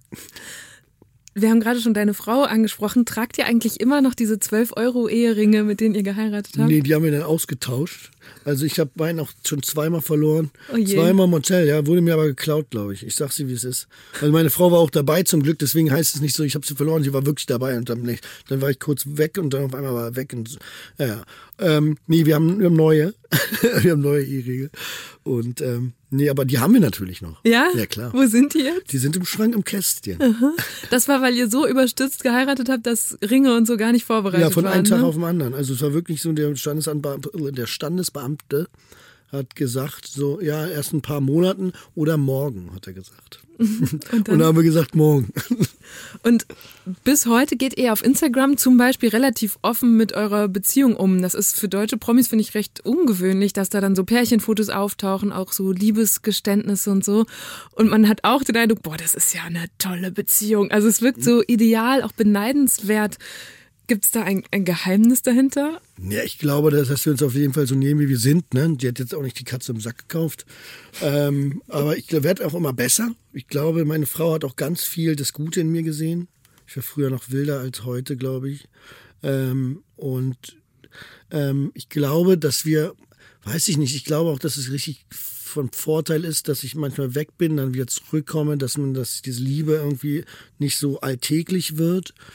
Wir haben gerade schon deine Frau angesprochen. Tragt ihr eigentlich immer noch diese zwölf Euro Eheringe, mit denen ihr geheiratet habt? Nee, die haben wir dann ausgetauscht. Also ich habe meinen auch schon zweimal verloren. Oh je. Zweimal im Hotel, ja, wurde mir aber geklaut, glaube ich. Ich sag sie, wie es ist. Also meine Frau war auch dabei zum Glück, deswegen heißt es nicht so, ich habe sie verloren, sie war wirklich dabei und dann nicht. Dann war ich kurz weg und dann auf einmal war er weg und ja, ja. Ähm, nee, wir haben, wir haben neue. wir haben neue Eheringe. Und ähm, nee, aber die haben wir natürlich noch. Ja? Ja, klar. Wo sind die jetzt? Die sind im Schrank im Kästchen. Aha. Das war, weil ihr so überstürzt geheiratet habt, dass Ringe und so gar nicht vorbereitet waren. Ja, von waren, einem Tag ne? auf den anderen. Also es war wirklich so, der Standesbeamte, der Standesbeamte hat gesagt, so, ja, erst ein paar Monaten oder morgen, hat er gesagt. Und dann, und dann haben wir gesagt, morgen. Und bis heute geht ihr auf Instagram zum Beispiel relativ offen mit eurer Beziehung um. Das ist für deutsche Promis, finde ich, recht ungewöhnlich, dass da dann so Pärchenfotos auftauchen, auch so Liebesgeständnisse und so. Und man hat auch den Eindruck, boah, das ist ja eine tolle Beziehung. Also es wirkt so ideal, auch beneidenswert. Gibt es da ein, ein Geheimnis dahinter? Ja, ich glaube, dass, dass wir uns auf jeden Fall so nehmen, wie wir sind. Ne? Die hat jetzt auch nicht die Katze im Sack gekauft. Ähm, aber ich werde auch immer besser. Ich glaube, meine Frau hat auch ganz viel das Gute in mir gesehen. Ich war früher noch wilder als heute, glaube ich. Ähm, und ähm, ich glaube, dass wir, weiß ich nicht, ich glaube auch, dass es richtig von Vorteil ist, dass ich manchmal weg bin, dann wieder zurückkomme, dass man, dass diese Liebe irgendwie nicht so alltäglich wird.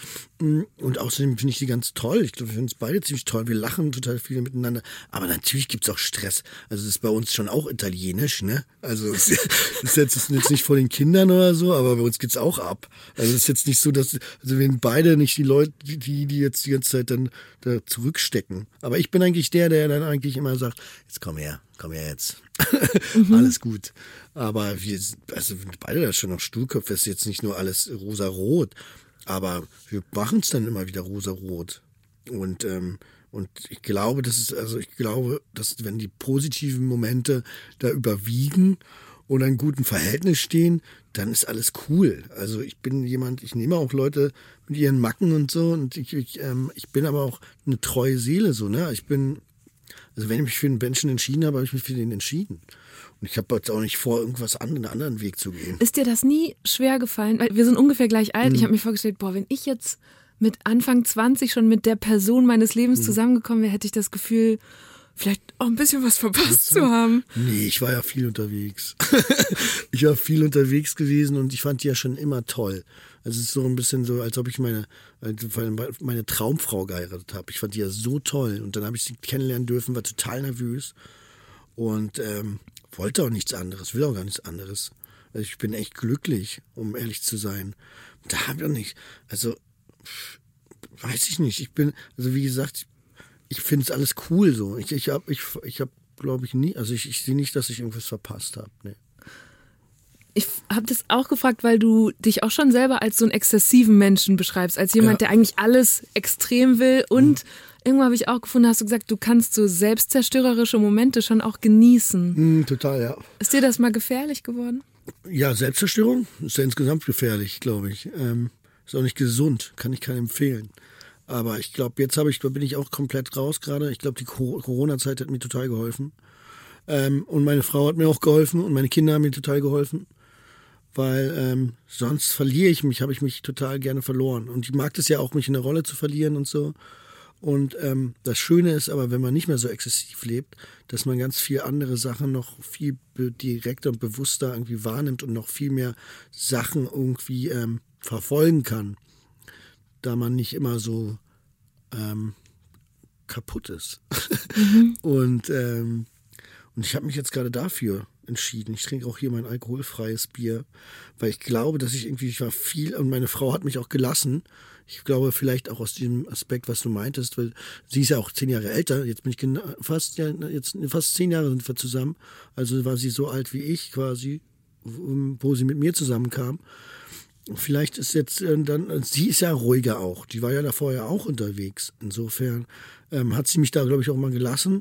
Und außerdem finde ich die ganz toll. Ich glaube, wir finden es beide ziemlich toll. Wir lachen total viel miteinander. Aber natürlich gibt's auch Stress. Also das ist bei uns schon auch italienisch, ne? Also das ist jetzt, das ist jetzt nicht vor den Kindern oder so, aber bei uns geht's auch ab. Also es ist jetzt nicht so, dass, also wir sind beide nicht die Leute, die, die jetzt die ganze Zeit dann da zurückstecken. Aber ich bin eigentlich der, der dann eigentlich immer sagt, jetzt komm her, komm her jetzt. Mhm. Alles gut. Aber wir, also beide da schon noch Stuhlköpfe, ist jetzt nicht nur alles rosa-rot. Aber wir machen es dann immer wieder rosa-rot. Und, ähm, und ich glaube, das ist, also ich glaube, dass wenn die positiven Momente da überwiegen und in einem guten Verhältnis stehen, dann ist alles cool. Also ich bin jemand, ich nehme auch Leute mit ihren Macken und so und ich, ich, ähm, ich bin aber auch eine treue Seele, so, ne? Ich bin, also wenn ich mich für einen Menschen entschieden habe, habe ich mich für den entschieden. Und ich habe jetzt auch nicht vor, irgendwas an, einen anderen Weg zu gehen. Ist dir das nie schwer gefallen? Weil wir sind ungefähr gleich alt. Mhm. Ich habe mir vorgestellt, boah, wenn ich jetzt mit Anfang zwanzig schon mit der Person meines Lebens mhm. zusammengekommen wäre, hätte ich das Gefühl, vielleicht auch ein bisschen was verpasst zu haben. Nee, ich war ja viel unterwegs. Ich war viel unterwegs gewesen und ich fand die ja schon immer toll. Also es ist so ein bisschen so, als ob ich meine, meine Traumfrau geheiratet habe. Ich fand die ja so toll und dann habe ich sie kennenlernen dürfen, war total nervös und ähm, wollte auch nichts anderes, will auch gar nichts anderes. Also ich bin echt glücklich, um ehrlich zu sein. Da habe ich auch nicht, also weiß ich nicht. Ich bin, also wie gesagt, ich finde es alles cool so. Ich, ich habe, ich, ich habe, glaube ich, nie, also ich, ich sehe nicht, dass ich irgendwas verpasst habe. Nee. Ich habe das auch gefragt, weil du dich auch schon selber als so einen exzessiven Menschen beschreibst, als jemand, ja. der eigentlich alles extrem will und mhm. irgendwann habe ich auch gefunden, hast du gesagt, du kannst so selbstzerstörerische Momente schon auch genießen. Mm, total, ja. Ist dir das mal gefährlich geworden? Ja, Selbstzerstörung ist ja insgesamt gefährlich, glaube ich. Ähm, ist auch nicht gesund, kann ich keinem empfehlen. Aber ich glaube, jetzt habe ich, da bin ich auch komplett raus gerade. Ich glaube, die Corona-Zeit hat mir total geholfen. Ähm, und meine Frau hat mir auch geholfen und meine Kinder haben mir total geholfen. Weil ähm, sonst verliere ich mich, habe ich mich total gerne verloren. Und ich mag das ja auch, mich in der Rolle zu verlieren und so. Und ähm, das Schöne ist aber, wenn man nicht mehr so exzessiv lebt, dass man ganz viel andere Sachen noch viel direkter und bewusster irgendwie wahrnimmt und noch viel mehr Sachen irgendwie ähm, verfolgen kann, da man nicht immer so ähm, kaputt ist. Mhm. und, ähm, und ich habe mich jetzt gerade dafür entschieden. Ich trinke auch hier mein alkoholfreies Bier, weil ich glaube, dass ich irgendwie, ich war viel, und meine Frau hat mich auch gelassen. Ich glaube, vielleicht auch aus diesem Aspekt, was du meintest, weil sie ist ja auch zehn Jahre älter. Jetzt bin ich genau, fast, ja, jetzt fast zehn Jahre sind wir zusammen. Also war sie so alt wie ich quasi, wo sie mit mir zusammenkam. Vielleicht ist jetzt äh, dann, sie ist ja ruhiger auch. Die war ja da vorher auch unterwegs. Insofern ähm, hat sie mich da, glaube ich, auch mal gelassen.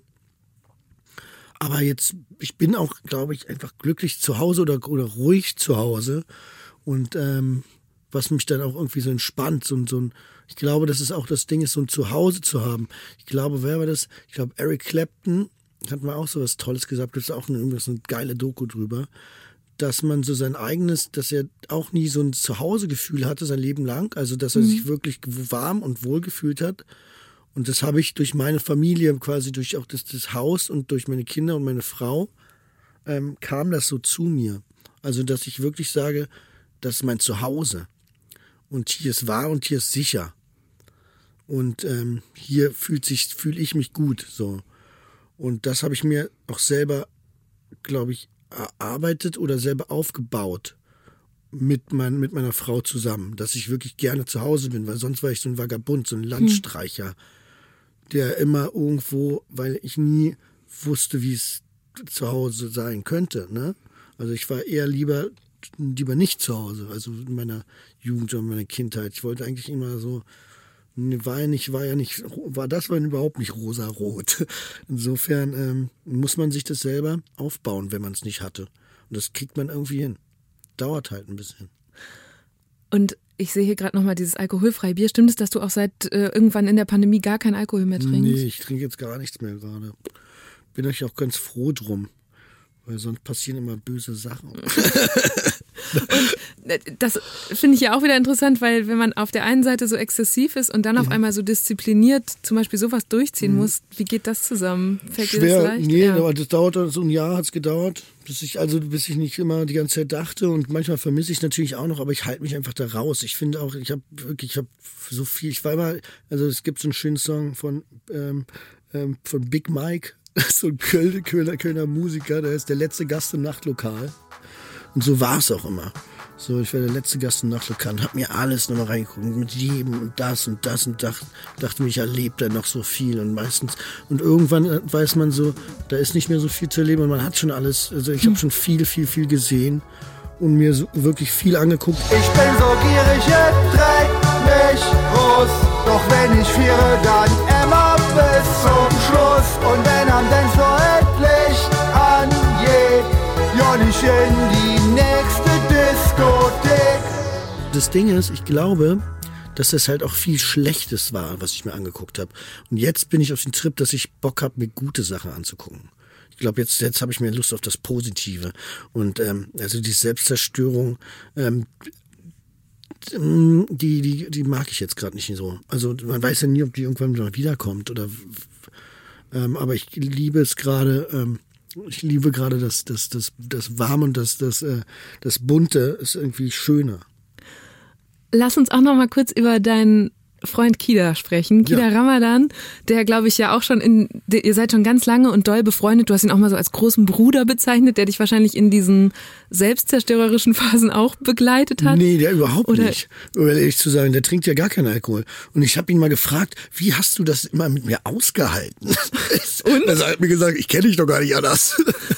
Aber jetzt, ich bin auch, glaube ich, einfach glücklich zu Hause oder, oder ruhig zu Hause. Und ähm, was mich dann auch irgendwie so entspannt. So, so ein, ich glaube, dass es auch das Ding ist, so ein Zuhause zu haben. Ich glaube, wer war das? Ich glaube, Eric Clapton hat mal auch so was Tolles gesagt. Gibt es auch eine, eine geile Doku drüber. Dass man so sein eigenes, dass er auch nie so ein Zuhausegefühl hatte sein Leben lang. Also, dass er mhm. sich wirklich warm und wohl gefühlt hat. Und das habe ich durch meine Familie, quasi durch auch das, das Haus und durch meine Kinder und meine Frau, ähm, kam das so zu mir. Also, dass ich wirklich sage, das ist mein Zuhause. Und hier ist wahr und hier ist sicher. Und ähm, hier fühlt sich, fühle ich mich gut. So. Und das habe ich mir auch selber, glaube ich, erarbeitet oder selber aufgebaut mit, mein, mit meiner Frau zusammen. Dass ich wirklich gerne zu Hause bin, weil sonst war ich so ein Vagabund, so ein Landstreicher. Hm. Der immer irgendwo, weil ich nie wusste, wie es zu Hause sein könnte. Ne? Also ich war eher lieber, lieber nicht zu Hause, also in meiner Jugend und meiner Kindheit. Ich wollte eigentlich immer so, war ja nicht, war ja nicht, war das war überhaupt nicht rosa-rot. Insofern ähm, muss man sich das selber aufbauen, wenn man es nicht hatte. Und das kriegt man irgendwie hin. Dauert halt ein bisschen. Und ich sehe hier gerade nochmal dieses alkoholfreie Bier. Stimmt es, dass du auch seit äh, irgendwann in der Pandemie gar keinen Alkohol mehr trinkst? Nee, ich trinke jetzt gar nichts mehr gerade. Bin euch auch ganz froh drum, weil sonst passieren immer böse Sachen. Und das finde ich ja auch wieder interessant, weil wenn man auf der einen Seite so exzessiv ist und dann auf einmal so diszipliniert zum Beispiel sowas durchziehen muss, wie geht das zusammen? Fällt Schwer, dir das leicht? nee, ja. aber das dauert so ein Jahr, hat's gedauert, bis ich also bis ich nicht immer die ganze Zeit dachte und manchmal vermisse ich natürlich auch noch, aber ich halte mich einfach da raus. Ich finde auch, ich habe wirklich, ich habe so viel, ich war immer, also es gibt so einen schönen Song von ähm, ähm, von Big Mike, so ein Kölner, Kölner, Kölner Musiker, der ist der letzte Gast im Nachtlokal und so war es auch immer. So, ich war der letzte Gast im Nachtlokal und hab mir alles nochmal reingeguckt, mit jedem und das und das und dachte, dachte mir, ich erlebe da noch so viel und meistens, und irgendwann weiß man so, da ist nicht mehr so viel zu erleben und man hat schon alles, also ich habe schon viel, viel, viel gesehen und mir so wirklich viel angeguckt. Ich bin so gierig, es trägt mich groß, doch wenn ich friere, dann immer bis zum Schluss und wenn am Dancefloor Licht angeht, ja nicht in die nächste Diskothek. Das Ding ist, ich glaube, dass das halt auch viel Schlechtes war, was ich mir angeguckt habe. Und jetzt bin ich auf den Trip, dass ich Bock habe, mir gute Sachen anzugucken. Ich glaube, jetzt, jetzt habe ich mehr Lust auf das Positive. Und ähm, also die Selbstzerstörung, ähm, die, die, die mag ich jetzt gerade nicht so. Also man weiß ja nie, ob die irgendwann mal wiederkommt. Oder, ähm, aber ich liebe es gerade... Ähm, Ich liebe gerade das, das, das, das Warme und das, das, das Bunte ist irgendwie schöner. Lass uns auch noch mal kurz über deinen Freund Kida sprechen. Kida ja. Ramadan, der glaube ich ja auch schon in, ihr seid schon ganz lange und doll befreundet. Du hast ihn auch mal so als großen Bruder bezeichnet, der dich wahrscheinlich in diesen selbstzerstörerischen Phasen auch begleitet hat. Nee, der überhaupt Oder nicht. Um ehrlich zu sagen, der trinkt ja gar keinen Alkohol. Und ich habe ihn mal gefragt, wie hast du das immer mit mir ausgehalten? Und? Er hat mir gesagt, ich kenne dich doch gar nicht anders.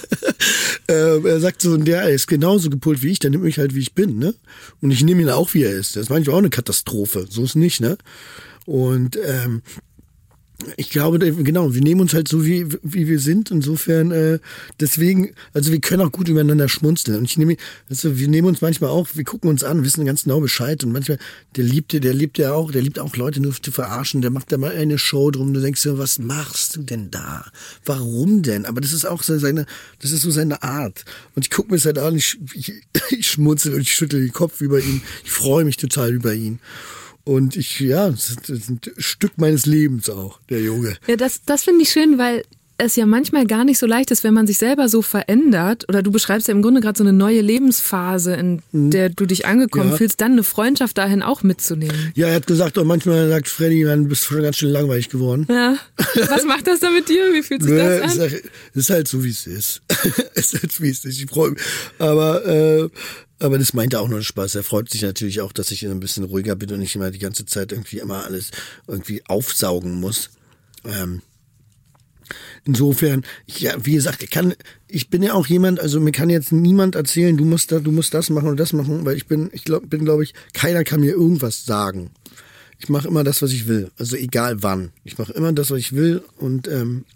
ähm, er sagt so, der ist genauso gepolt wie ich, der nimmt mich halt wie ich bin, ne? Und ich nehme ihn auch wie er ist. Das ist manchmal auch eine Katastrophe. So ist nicht, ne? Und ähm, ich glaube, genau, wir nehmen uns halt so, wie wie wir sind. Insofern, äh, deswegen, also wir können auch gut übereinander schmunzeln. Und ich nehme, also wir nehmen uns manchmal auch, wir gucken uns an, wissen ganz genau Bescheid. Und manchmal, der liebt, der liebt ja auch, der liebt auch Leute nur zu verarschen. Der macht da mal eine Show drum. Du denkst dir, was machst du denn da? Warum denn? Aber das ist auch so seine, das ist so seine Art. Und ich gucke mir das halt an, ich, ich, ich schmunzel und ich schüttel den Kopf über ihn. Ich freue mich total über ihn. Und ich, ja, das ist ein Stück meines Lebens auch, der Junge. Ja, das, das finde ich schön, weil es ja manchmal gar nicht so leicht ist, wenn man sich selber so verändert. Oder du beschreibst ja im Grunde gerade so eine neue Lebensphase, in mhm. der du dich angekommen ja. fühlst, dann eine Freundschaft dahin auch mitzunehmen. Ja, er hat gesagt, auch manchmal sagt Freddy, du bist schon ganz schön langweilig geworden. Ja. Was macht das da mit dir? Wie fühlt sich ne, das an? Es ist halt so, wie es ist. Es ist halt so, wie es ist. Ich freue mich. Aber, äh, Aber das meint er auch nur Spaß. Er freut sich natürlich auch, dass ich ein bisschen ruhiger bin und nicht immer die ganze Zeit irgendwie immer alles irgendwie aufsaugen muss. Ähm, insofern, ich, ja, wie gesagt, ich kann, ich bin ja auch jemand, also mir kann jetzt niemand erzählen, du musst da, du musst das machen und das machen, weil ich bin, ich glaub, bin, glaube ich, keiner kann mir irgendwas sagen. Ich mache immer das, was ich will. Also egal wann. Ich mache immer das, was ich will und ähm,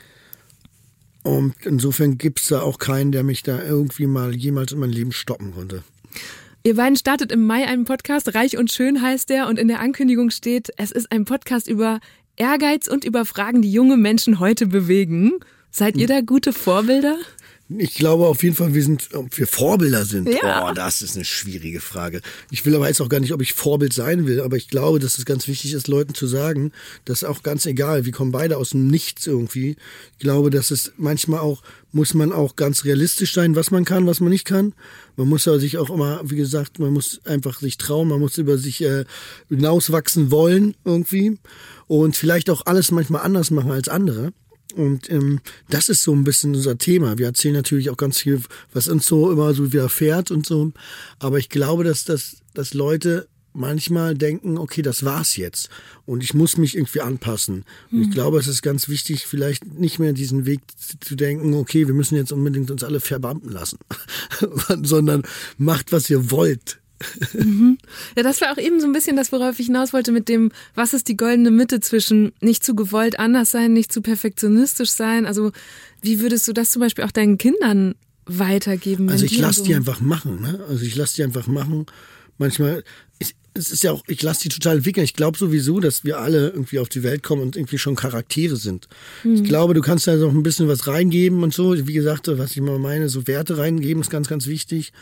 Und insofern gibt's da auch keinen, der mich da irgendwie mal jemals in meinem Leben stoppen konnte. Ihr beiden startet im Mai einen Podcast, Reich und Schön heißt der, und in der Ankündigung steht, es ist ein Podcast über Ehrgeiz und über Fragen, die junge Menschen heute bewegen. Seid ihr da gute Vorbilder? Ich glaube auf jeden Fall, wir sind, ob wir Vorbilder sind. Ja. Oh, das ist eine schwierige Frage. Ich will aber jetzt auch gar nicht, ob ich Vorbild sein will, aber ich glaube, dass es ganz wichtig ist, Leuten zu sagen, dass auch ganz egal, wir kommen beide aus dem Nichts irgendwie. Ich glaube, dass es manchmal auch, muss man auch ganz realistisch sein, was man kann, was man nicht kann. Man muss aber sich auch immer, wie gesagt, man muss einfach sich trauen, man muss über sich äh, hinauswachsen wollen irgendwie und vielleicht auch alles manchmal anders machen als andere. Und ähm, das ist so ein bisschen unser Thema. Wir erzählen natürlich auch ganz viel, was uns so immer so widerfährt und so. Aber ich glaube, dass, dass, dass Leute manchmal denken, okay, das war's jetzt. Und ich muss mich irgendwie anpassen. Und mhm. ich glaube, es ist ganz wichtig, vielleicht nicht mehr diesen Weg zu denken, okay, wir müssen jetzt unbedingt uns alle verbeamten lassen. Sondern macht, was ihr wollt. Mhm. Ja, das war auch eben so ein bisschen das, worauf ich hinaus wollte mit dem, was ist die goldene Mitte zwischen nicht zu gewollt anders sein, nicht zu perfektionistisch sein. Also wie würdest du das zum Beispiel auch deinen Kindern weitergeben? Also ich lasse so die einfach machen. Ne? Also ich lasse die einfach machen. Manchmal, ich, es ist ja auch, ich lasse die total entwickeln. Ich glaube sowieso, dass wir alle irgendwie auf die Welt kommen und irgendwie schon Charaktere sind. Mhm. Ich glaube, du kannst da noch ein bisschen was reingeben und so. Wie gesagt, was ich mal meine, so Werte reingeben ist ganz, ganz wichtig.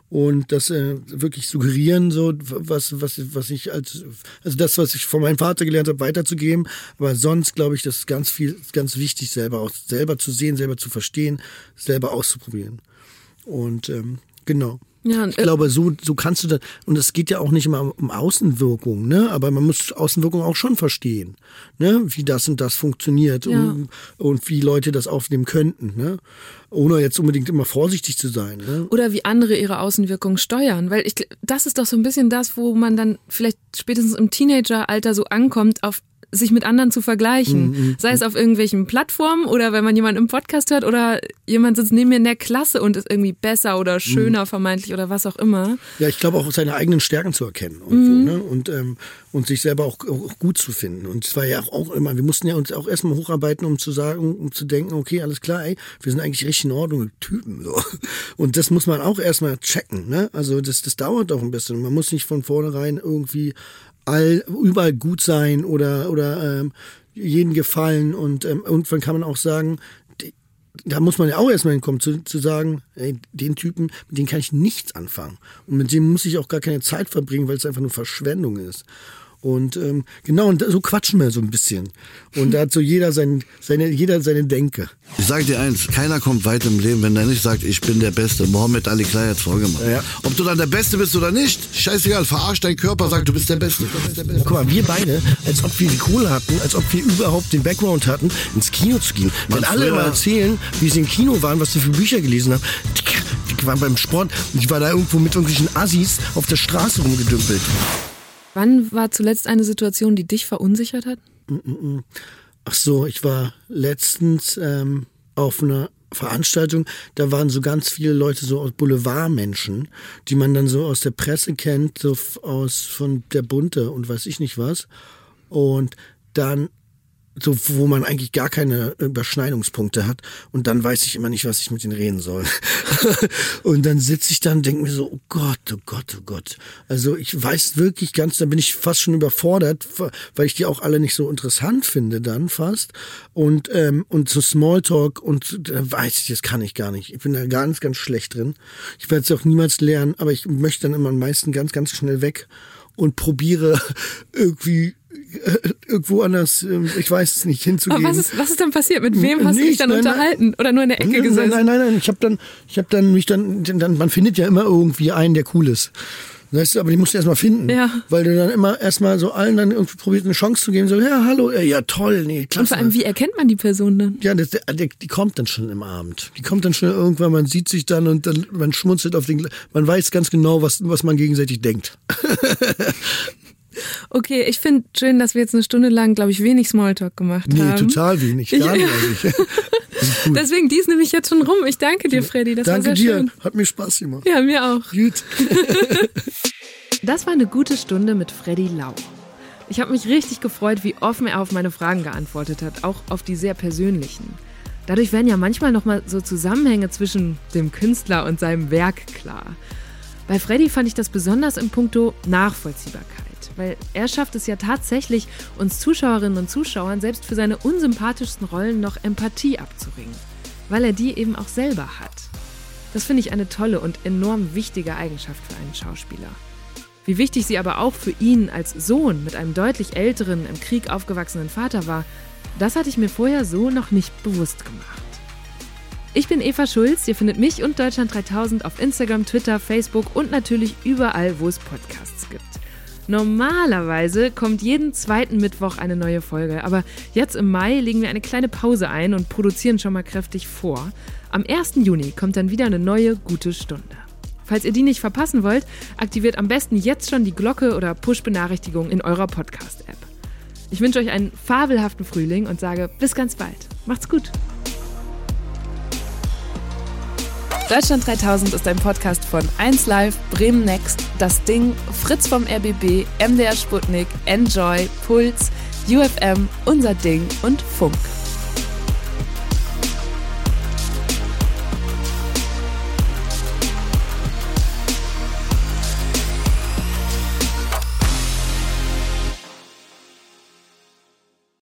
und das äh, wirklich suggerieren, so was, was, was ich als, also das, was ich von meinem Vater gelernt habe, weiterzugeben. Aber sonst glaube ich, das ist ganz viel, ganz wichtig, selber auch selber zu sehen, selber zu verstehen, selber auszuprobieren. Und ähm, genau. Ja, ich glaube, so, so kannst du das, und es geht ja auch nicht immer um Außenwirkung, ne? Aber man muss Außenwirkung auch schon verstehen, ne? Wie das und das funktioniert, ja. und, und wie Leute das aufnehmen könnten, ne? Ohne jetzt unbedingt immer vorsichtig zu sein, ne? Oder wie andere ihre Außenwirkung steuern, weil ich, das ist doch so ein bisschen das, wo man dann vielleicht spätestens im Teenageralter so ankommt, auf sich mit anderen zu vergleichen. Mhm. Sei es auf irgendwelchen Plattformen oder wenn man jemanden im Podcast hört oder jemand sitzt neben mir in der Klasse und ist irgendwie besser oder schöner mhm. vermeintlich oder was auch immer. Ja, ich glaube auch seine eigenen Stärken zu erkennen irgendwo, mhm. ne? Und, ähm, und sich selber auch, auch gut zu finden. Und es war ja auch immer, wir mussten ja uns auch erstmal hocharbeiten, um zu sagen, um zu denken, okay, alles klar, ey, wir sind eigentlich richtig in Ordnung, Typen, so. Und das muss man auch erstmal checken, ne? Also das, das dauert auch ein bisschen. Man muss nicht von vornherein irgendwie all, überall gut sein oder, oder ähm, jeden gefallen, und ähm, irgendwann kann man auch sagen, die, da muss man ja auch erstmal hinkommen, zu, zu sagen, ey, den Typen, mit dem kann ich nichts anfangen. Und mit dem muss ich auch gar keine Zeit verbringen, weil es einfach nur Verschwendung ist. Und ähm, genau, und so quatschen wir so ein bisschen. Und da hat so jeder, sein, seine, jeder seine Denke. Ich sage dir eins, keiner kommt weit im Leben, wenn der nicht sagt, ich bin der Beste. Mohammed Ali Clay hat's vorgemacht. Ja. Ob du dann der Beste bist oder nicht, scheißegal, verarsch deinen Körper, sag, du bist der Beste. Guck mal, wir beide, als ob wir die Kohle hatten, als ob wir überhaupt den Background hatten, ins Kino zu gehen. Wenn alle immer erzählen, wie sie im Kino waren, was sie für Bücher gelesen haben, die, die waren beim Sport, und ich war da irgendwo mit irgendwelchen Assis auf der Straße rumgedümpelt. Wann war zuletzt eine Situation, die dich verunsichert hat? Ach so, ich war letztens ähm, auf einer Veranstaltung, da waren so ganz viele Leute, so aus Boulevardmenschen, die man dann so aus der Presse kennt, so aus von der Bunte und weiß ich nicht was. Und dann so, wo man eigentlich gar keine Überschneidungspunkte hat, und dann weiß ich immer nicht, was ich mit denen reden soll. Und dann sitze ich da und denke mir so, oh Gott, oh Gott, oh Gott. Also ich weiß wirklich ganz, da bin ich fast schon überfordert, weil ich die auch alle nicht so interessant finde dann fast. Und ähm, und so Smalltalk, und da weiß ich, das kann ich gar nicht. Ich bin da ganz, ganz schlecht drin. Ich werde es auch niemals lernen, aber ich möchte dann immer am meisten ganz, ganz schnell weg und probiere irgendwie irgendwo anders, ich weiß es nicht, hinzugehen. Aber was ist, was ist dann passiert? Mit wem hast nicht, du dich dann nein, unterhalten? Nein. Oder nur in der Ecke nein, gesessen? Nein, nein, nein, ich habe dann, ich habe dann mich dann, dann, man findet ja immer irgendwie einen, der cool ist. Weißt du, aber die musst du erstmal finden. Ja. Weil du dann immer erstmal so allen dann irgendwie probierst, eine Chance zu geben, so, ja, hallo, ja, toll, nee, klasse. Und vor allem, wie erkennt man die Person dann? Ja, das, der, die kommt dann schon im Abend. Die kommt dann schon irgendwann, man sieht sich dann und dann, man schmunzelt auf den, man weiß ganz genau, was, was man gegenseitig denkt. Okay, ich finde schön, dass wir jetzt eine Stunde lang, glaube ich, wenig Smalltalk gemacht nee, haben. Nee, total wenig. Gar nicht eigentlich. Deswegen, die ist nämlich jetzt schon rum. Ich danke dir, Freddy. Das danke war sehr dir. schön. Hat mir Spaß gemacht. Ja, mir auch. Gut. Das war eine gute Stunde mit Freddy Lau. Ich habe mich richtig gefreut, wie offen er auf meine Fragen geantwortet hat, auch auf die sehr persönlichen. Dadurch werden ja manchmal nochmal so Zusammenhänge zwischen dem Künstler und seinem Werk klar. Bei Freddy fand ich das besonders in puncto Nachvollziehbarkeit. Weil er schafft es ja tatsächlich, uns Zuschauerinnen und Zuschauern selbst für seine unsympathischsten Rollen noch Empathie abzuringen. Weil er die eben auch selber hat. Das finde ich eine tolle und enorm wichtige Eigenschaft für einen Schauspieler. Wie wichtig sie aber auch für ihn als Sohn mit einem deutlich älteren, im Krieg aufgewachsenen Vater war, das hatte ich mir vorher so noch nicht bewusst gemacht. Ich bin Eva Schulz, ihr findet mich und Deutschland dreitausend auf Instagram, Twitter, Facebook und natürlich überall, wo es Podcasts gibt. Normalerweise kommt jeden zweiten Mittwoch eine neue Folge, aber jetzt im Mai legen wir eine kleine Pause ein und produzieren schon mal kräftig vor. Am ersten Juni kommt dann wieder eine neue gute Stunde. Falls ihr die nicht verpassen wollt, aktiviert am besten jetzt schon die Glocke oder Push-Benachrichtigung in eurer Podcast-App. Ich wünsche euch einen fabelhaften Frühling und sage bis ganz bald. Macht's gut! Deutschland dreitausend ist ein Podcast von eins Live, Bremen Next, Das Ding, Fritz vom R B B, M D R Sputnik, Enjoy, Puls, U F M, Unser Ding und Funk.